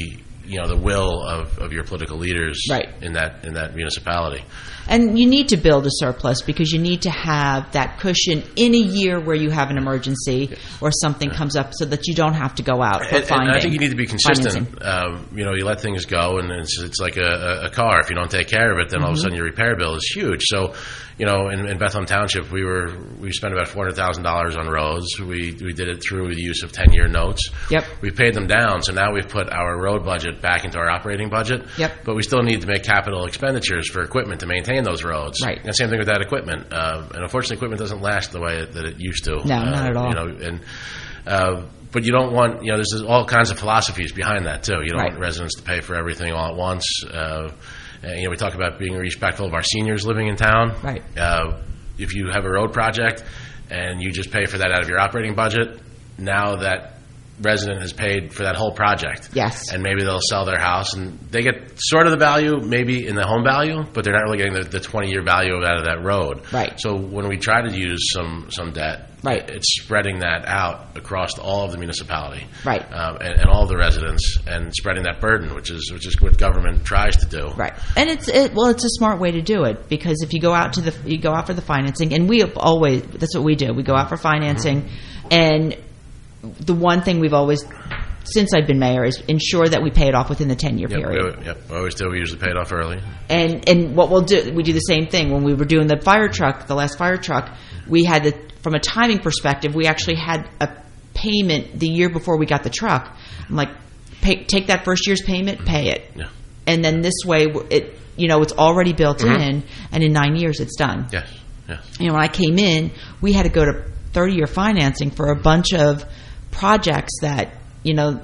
you know, the will of, of your political leaders right. in that in that municipality. And you need to build a surplus because you need to have that cushion in a year where you have an emergency or something yeah. comes up so that you don't have to go out for and, finding. And I think you need to be consistent. Um, you know, you let things go, and it's, it's like a, a car. If you don't take care of it, then mm-hmm. all of a sudden your repair bill is huge. So, you know, in, in Bethlehem Township, we were we spent about four hundred thousand dollars on roads. We we did it through the use of ten-year notes. Yep. We paid them down, so now we've put our road budget back into our operating budget. Yep. But we still need to make capital expenditures for equipment to maintain those roads. Right. And same thing with that equipment. Uh, and unfortunately, equipment doesn't last the way that it used to. No, uh, not at all. You know, and uh, but you don't want, you know, there's all kinds of philosophies behind that too. You don't right. want residents to pay for everything all at once. Uh, and, you know, we talk about being respectful of our seniors living in town. Right. Uh, if you have a road project and you just pay for that out of your operating budget, now that resident has paid for that whole project. Yes. And maybe they'll sell their house and they get sort of the value maybe in the home value, but they're not really getting the, the twenty-year value out of that road. Right. So when we try to use some, some debt, right. it's spreading that out across all of the municipality. Right. Um, and, and all of the residents and spreading that burden, which is which is what government tries to do. Right. And it's it, well, it's a smart way to do it because if you go out to the you go out for the financing, and we have always that's what we do. We go out for financing, mm-hmm. and the one thing we've always, since I've been mayor, is ensure that we pay it off within the ten-year yep, period. We, yep, we always do. We usually pay it off early. And and what we'll do, we do the same thing. When we were doing the fire truck, the last fire truck, we had, the, from a timing perspective, we actually had a payment the year before we got the truck. I'm like, pay, take that first year's payment, pay it. Yeah. And then this way, it you know, it's already built mm-hmm. in, and in nine years it's done. Yes, yes. You know, when I came in, we had to go to thirty-year financing for a bunch of projects that, you know,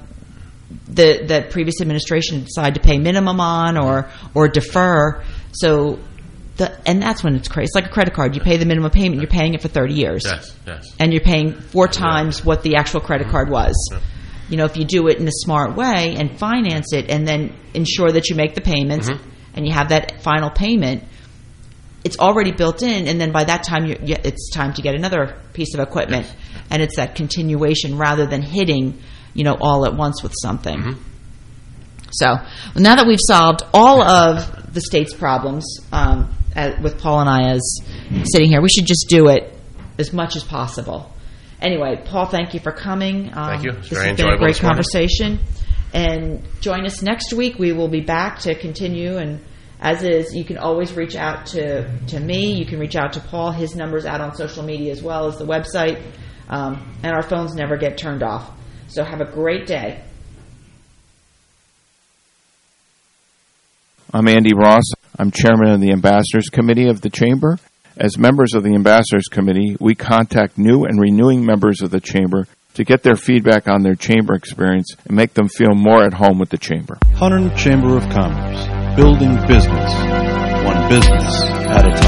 the the previous administration decided to pay minimum on or or defer. So, the and that's when it's crazy. It's like a credit card. You pay the minimum payment. You're paying it for thirty years. Yes, yes. And you're paying four times yeah. what the actual credit card was. Yeah. You know, if you do it in a smart way and finance it and then ensure that you make the payments mm-hmm. and you have that final payment, it's already built in, and then by that time, you, it's time to get another piece of equipment. Yes. And it's that continuation rather than hitting, you know, all at once with something. Mm-hmm. So well, now that we've solved all of the state's problems um, as, with Paul and I as sitting here, we should just do it as much as possible. Anyway, Paul, thank you for coming. Um, thank you. It's this very has been a great this conversation. And join us next week. We will be back to continue. And as is, you can always reach out to, to me. You can reach out to Paul. His number's out on social media as well as the website. Um, and our phones never get turned off. So have a great day. I'm Andy Ross. I'm chairman of the Ambassadors Committee of the Chamber. As members of the Ambassadors Committee, we contact new and renewing members of the Chamber to get their feedback on their Chamber experience and make them feel more at home with the Chamber. Hunterdon Chamber of Commerce, building business, one business at a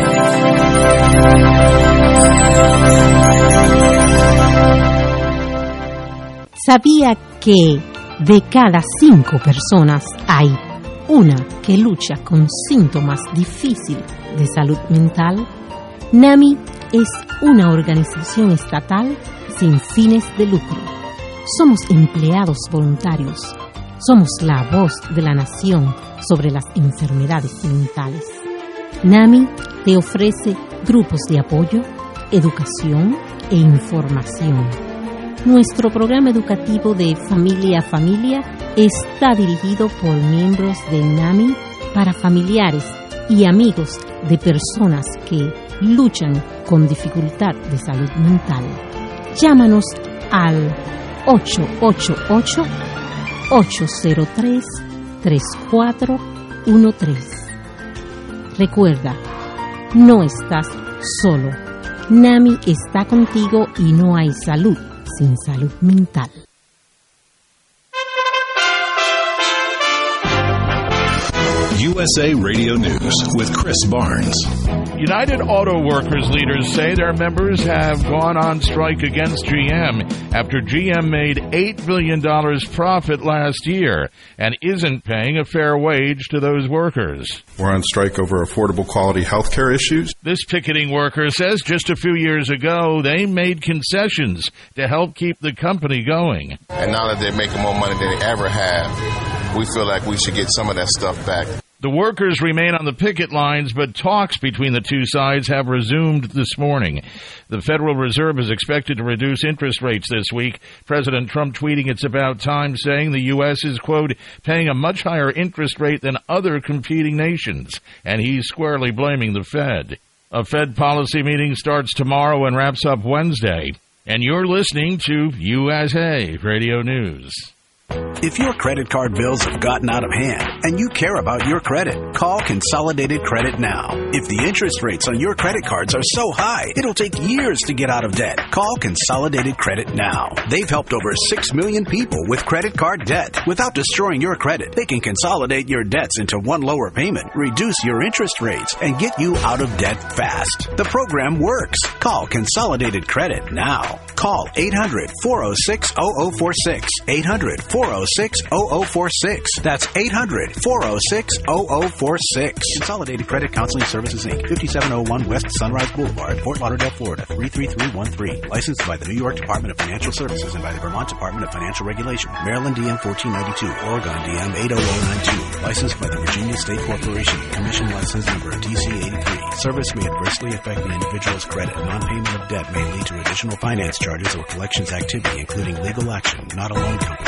time. ¿Sabía que de cada cinco personas hay una que lucha con síntomas difíciles de salud mental? NAMI es una organización estatal sin fines de lucro. Somos empleados voluntarios. Somos la voz de la nación sobre las enfermedades mentales. NAMI te ofrece grupos de apoyo, educación e información. Nuestro programa educativo de Familia a Familia está dirigido por miembros de NAMI para familiares y amigos de personas que luchan con dificultad de salud mental. Llámanos al ocho ocho ocho, ocho cero tres, tres cuatro uno tres. Recuerda, no estás solo. NAMI está contigo y no hay salud sin salud mental. U S A Radio News with Chris Barnes. United Auto Workers leaders say their members have gone on strike against G M after G M made eight billion dollars profit last year and isn't paying a fair wage to those workers. We're on strike over affordable quality health care issues. This picketing worker says just a few years ago they made concessions to help keep the company going. And now that they're making more money than they ever have, we feel like we should get some of that stuff back. The workers remain on the picket lines, but talks between the two sides have resumed this morning. The Federal Reserve is expected to reduce interest rates this week. President Trump tweeting it's about time, saying the U S is, quote, paying a much higher interest rate than other competing nations, and he's squarely blaming the Fed. A Fed policy meeting starts tomorrow and wraps up Wednesday. And you're listening to U S A Radio News. If your credit card bills have gotten out of hand and you care about your credit, call Consolidated Credit now. If the interest rates on your credit cards are so high, it'll take years to get out of debt. Call Consolidated Credit now. They've helped over six million people with credit card debt. Without destroying your credit, they can consolidate your debts into one lower payment, reduce your interest rates, and get you out of debt fast. The program works. Call Consolidated Credit now. Call eight hundred, four oh six, oh oh four six. eight hundred, four oh six, oh oh four six. That's eight hundred, four oh six, oh oh four six. Consolidated Credit Counseling Services, Incorporated, fifty-seven oh one West Sunrise Boulevard, Fort Lauderdale, Florida, three three three one three. Licensed by the New York Department of Financial Services and by the Vermont Department of Financial Regulation. Maryland D M fourteen ninety-two, Oregon D M eight oh oh nine two. Licensed by the Virginia State Corporation. Commission license number D C eighty-three. Service may adversely affect an individual's credit. Non-payment of debt may lead to additional finance charges or collections activity, including legal action. Not a loan company.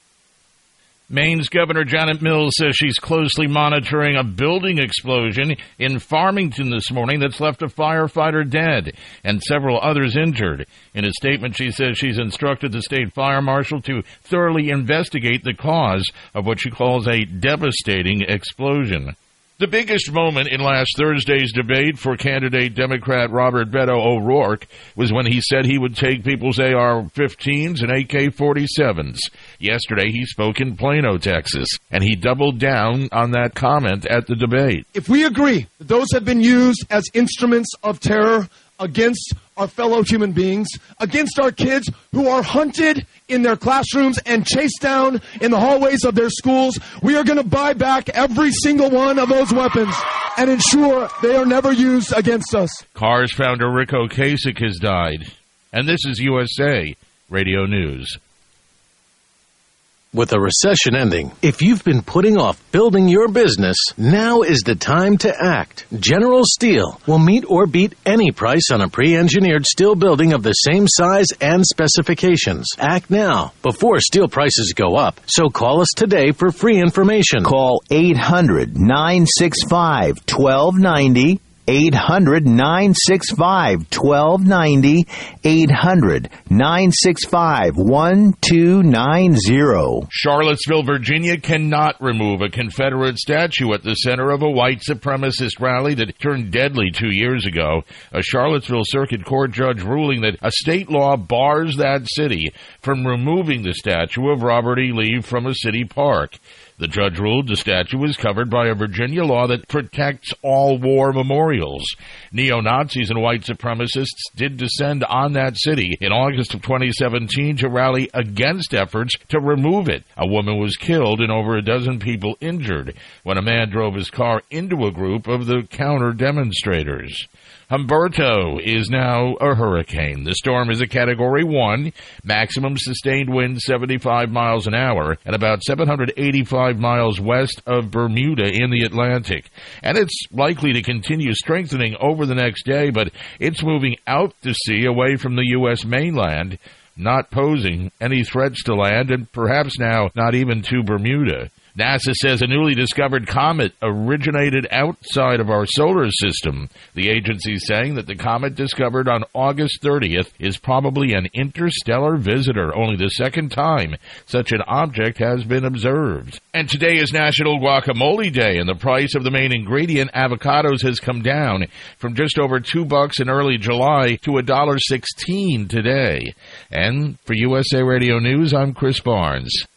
Maine's Governor Janet Mills says she's closely monitoring a building explosion in Farmington this morning that's left a firefighter dead and several others injured. In a statement, she says she's instructed the state fire marshal to thoroughly investigate the cause of what she calls a devastating explosion. The biggest moment in last Thursday's debate for candidate Democrat Robert Beto O'Rourke was when he said he would take people's A R fifteens and A K forty-sevens. Yesterday, he spoke in Plano, Texas, and he doubled down on that comment at the debate. If we agree that those have been used as instruments of terror against our fellow human beings, against our kids who are hunted in their classrooms and chased down in the hallways of their schools, we are going to buy back every single one of those weapons and ensure they are never used against us. Cars founder Rick Ocasek has died. And this is U S A Radio News. With a recession ending, if you've been putting off building your business, now is the time to act. General Steel will meet or beat any price on a pre-engineered steel building of the same size and specifications. Act now, before steel prices go up. So call us today for free information. Call eight hundred, nine six five, one two nine zero. eight hundred, nine six five, one two nine zero. eight hundred, nine six five, one two nine zero. Charlottesville, Virginia cannot remove a Confederate statue at the center of a white supremacist rally that turned deadly two years ago. A Charlottesville Circuit Court judge ruling that a state law bars that city from removing the statue of Robert E. Lee from a city park. The judge ruled the statue is covered by a Virginia law that protects all war memorials. Neo-Nazis and white supremacists did descend on that city in August of twenty seventeen to rally against efforts to remove it. A woman was killed and over a dozen people injured when a man drove his car into a group of the counter-demonstrators. Humberto is now a hurricane. The storm is a Category one, maximum sustained wind seventy-five miles an hour, and about seven hundred eighty-five miles west of Bermuda in the Atlantic. And it's likely to continue strengthening over the next day, but it's moving out to sea away from the U S mainland, not posing any threats to land, and perhaps now not even to Bermuda. NASA says a newly discovered comet originated outside of our solar system. The agency is saying that the comet discovered on August thirtieth is probably an interstellar visitor, only the second time such an object has been observed. And today is National Guacamole Day, and the price of the main ingredient, avocados, has come down from just over two bucks in early July to one dollar sixteen today. And for U S A Radio News, I'm Chris Barnes.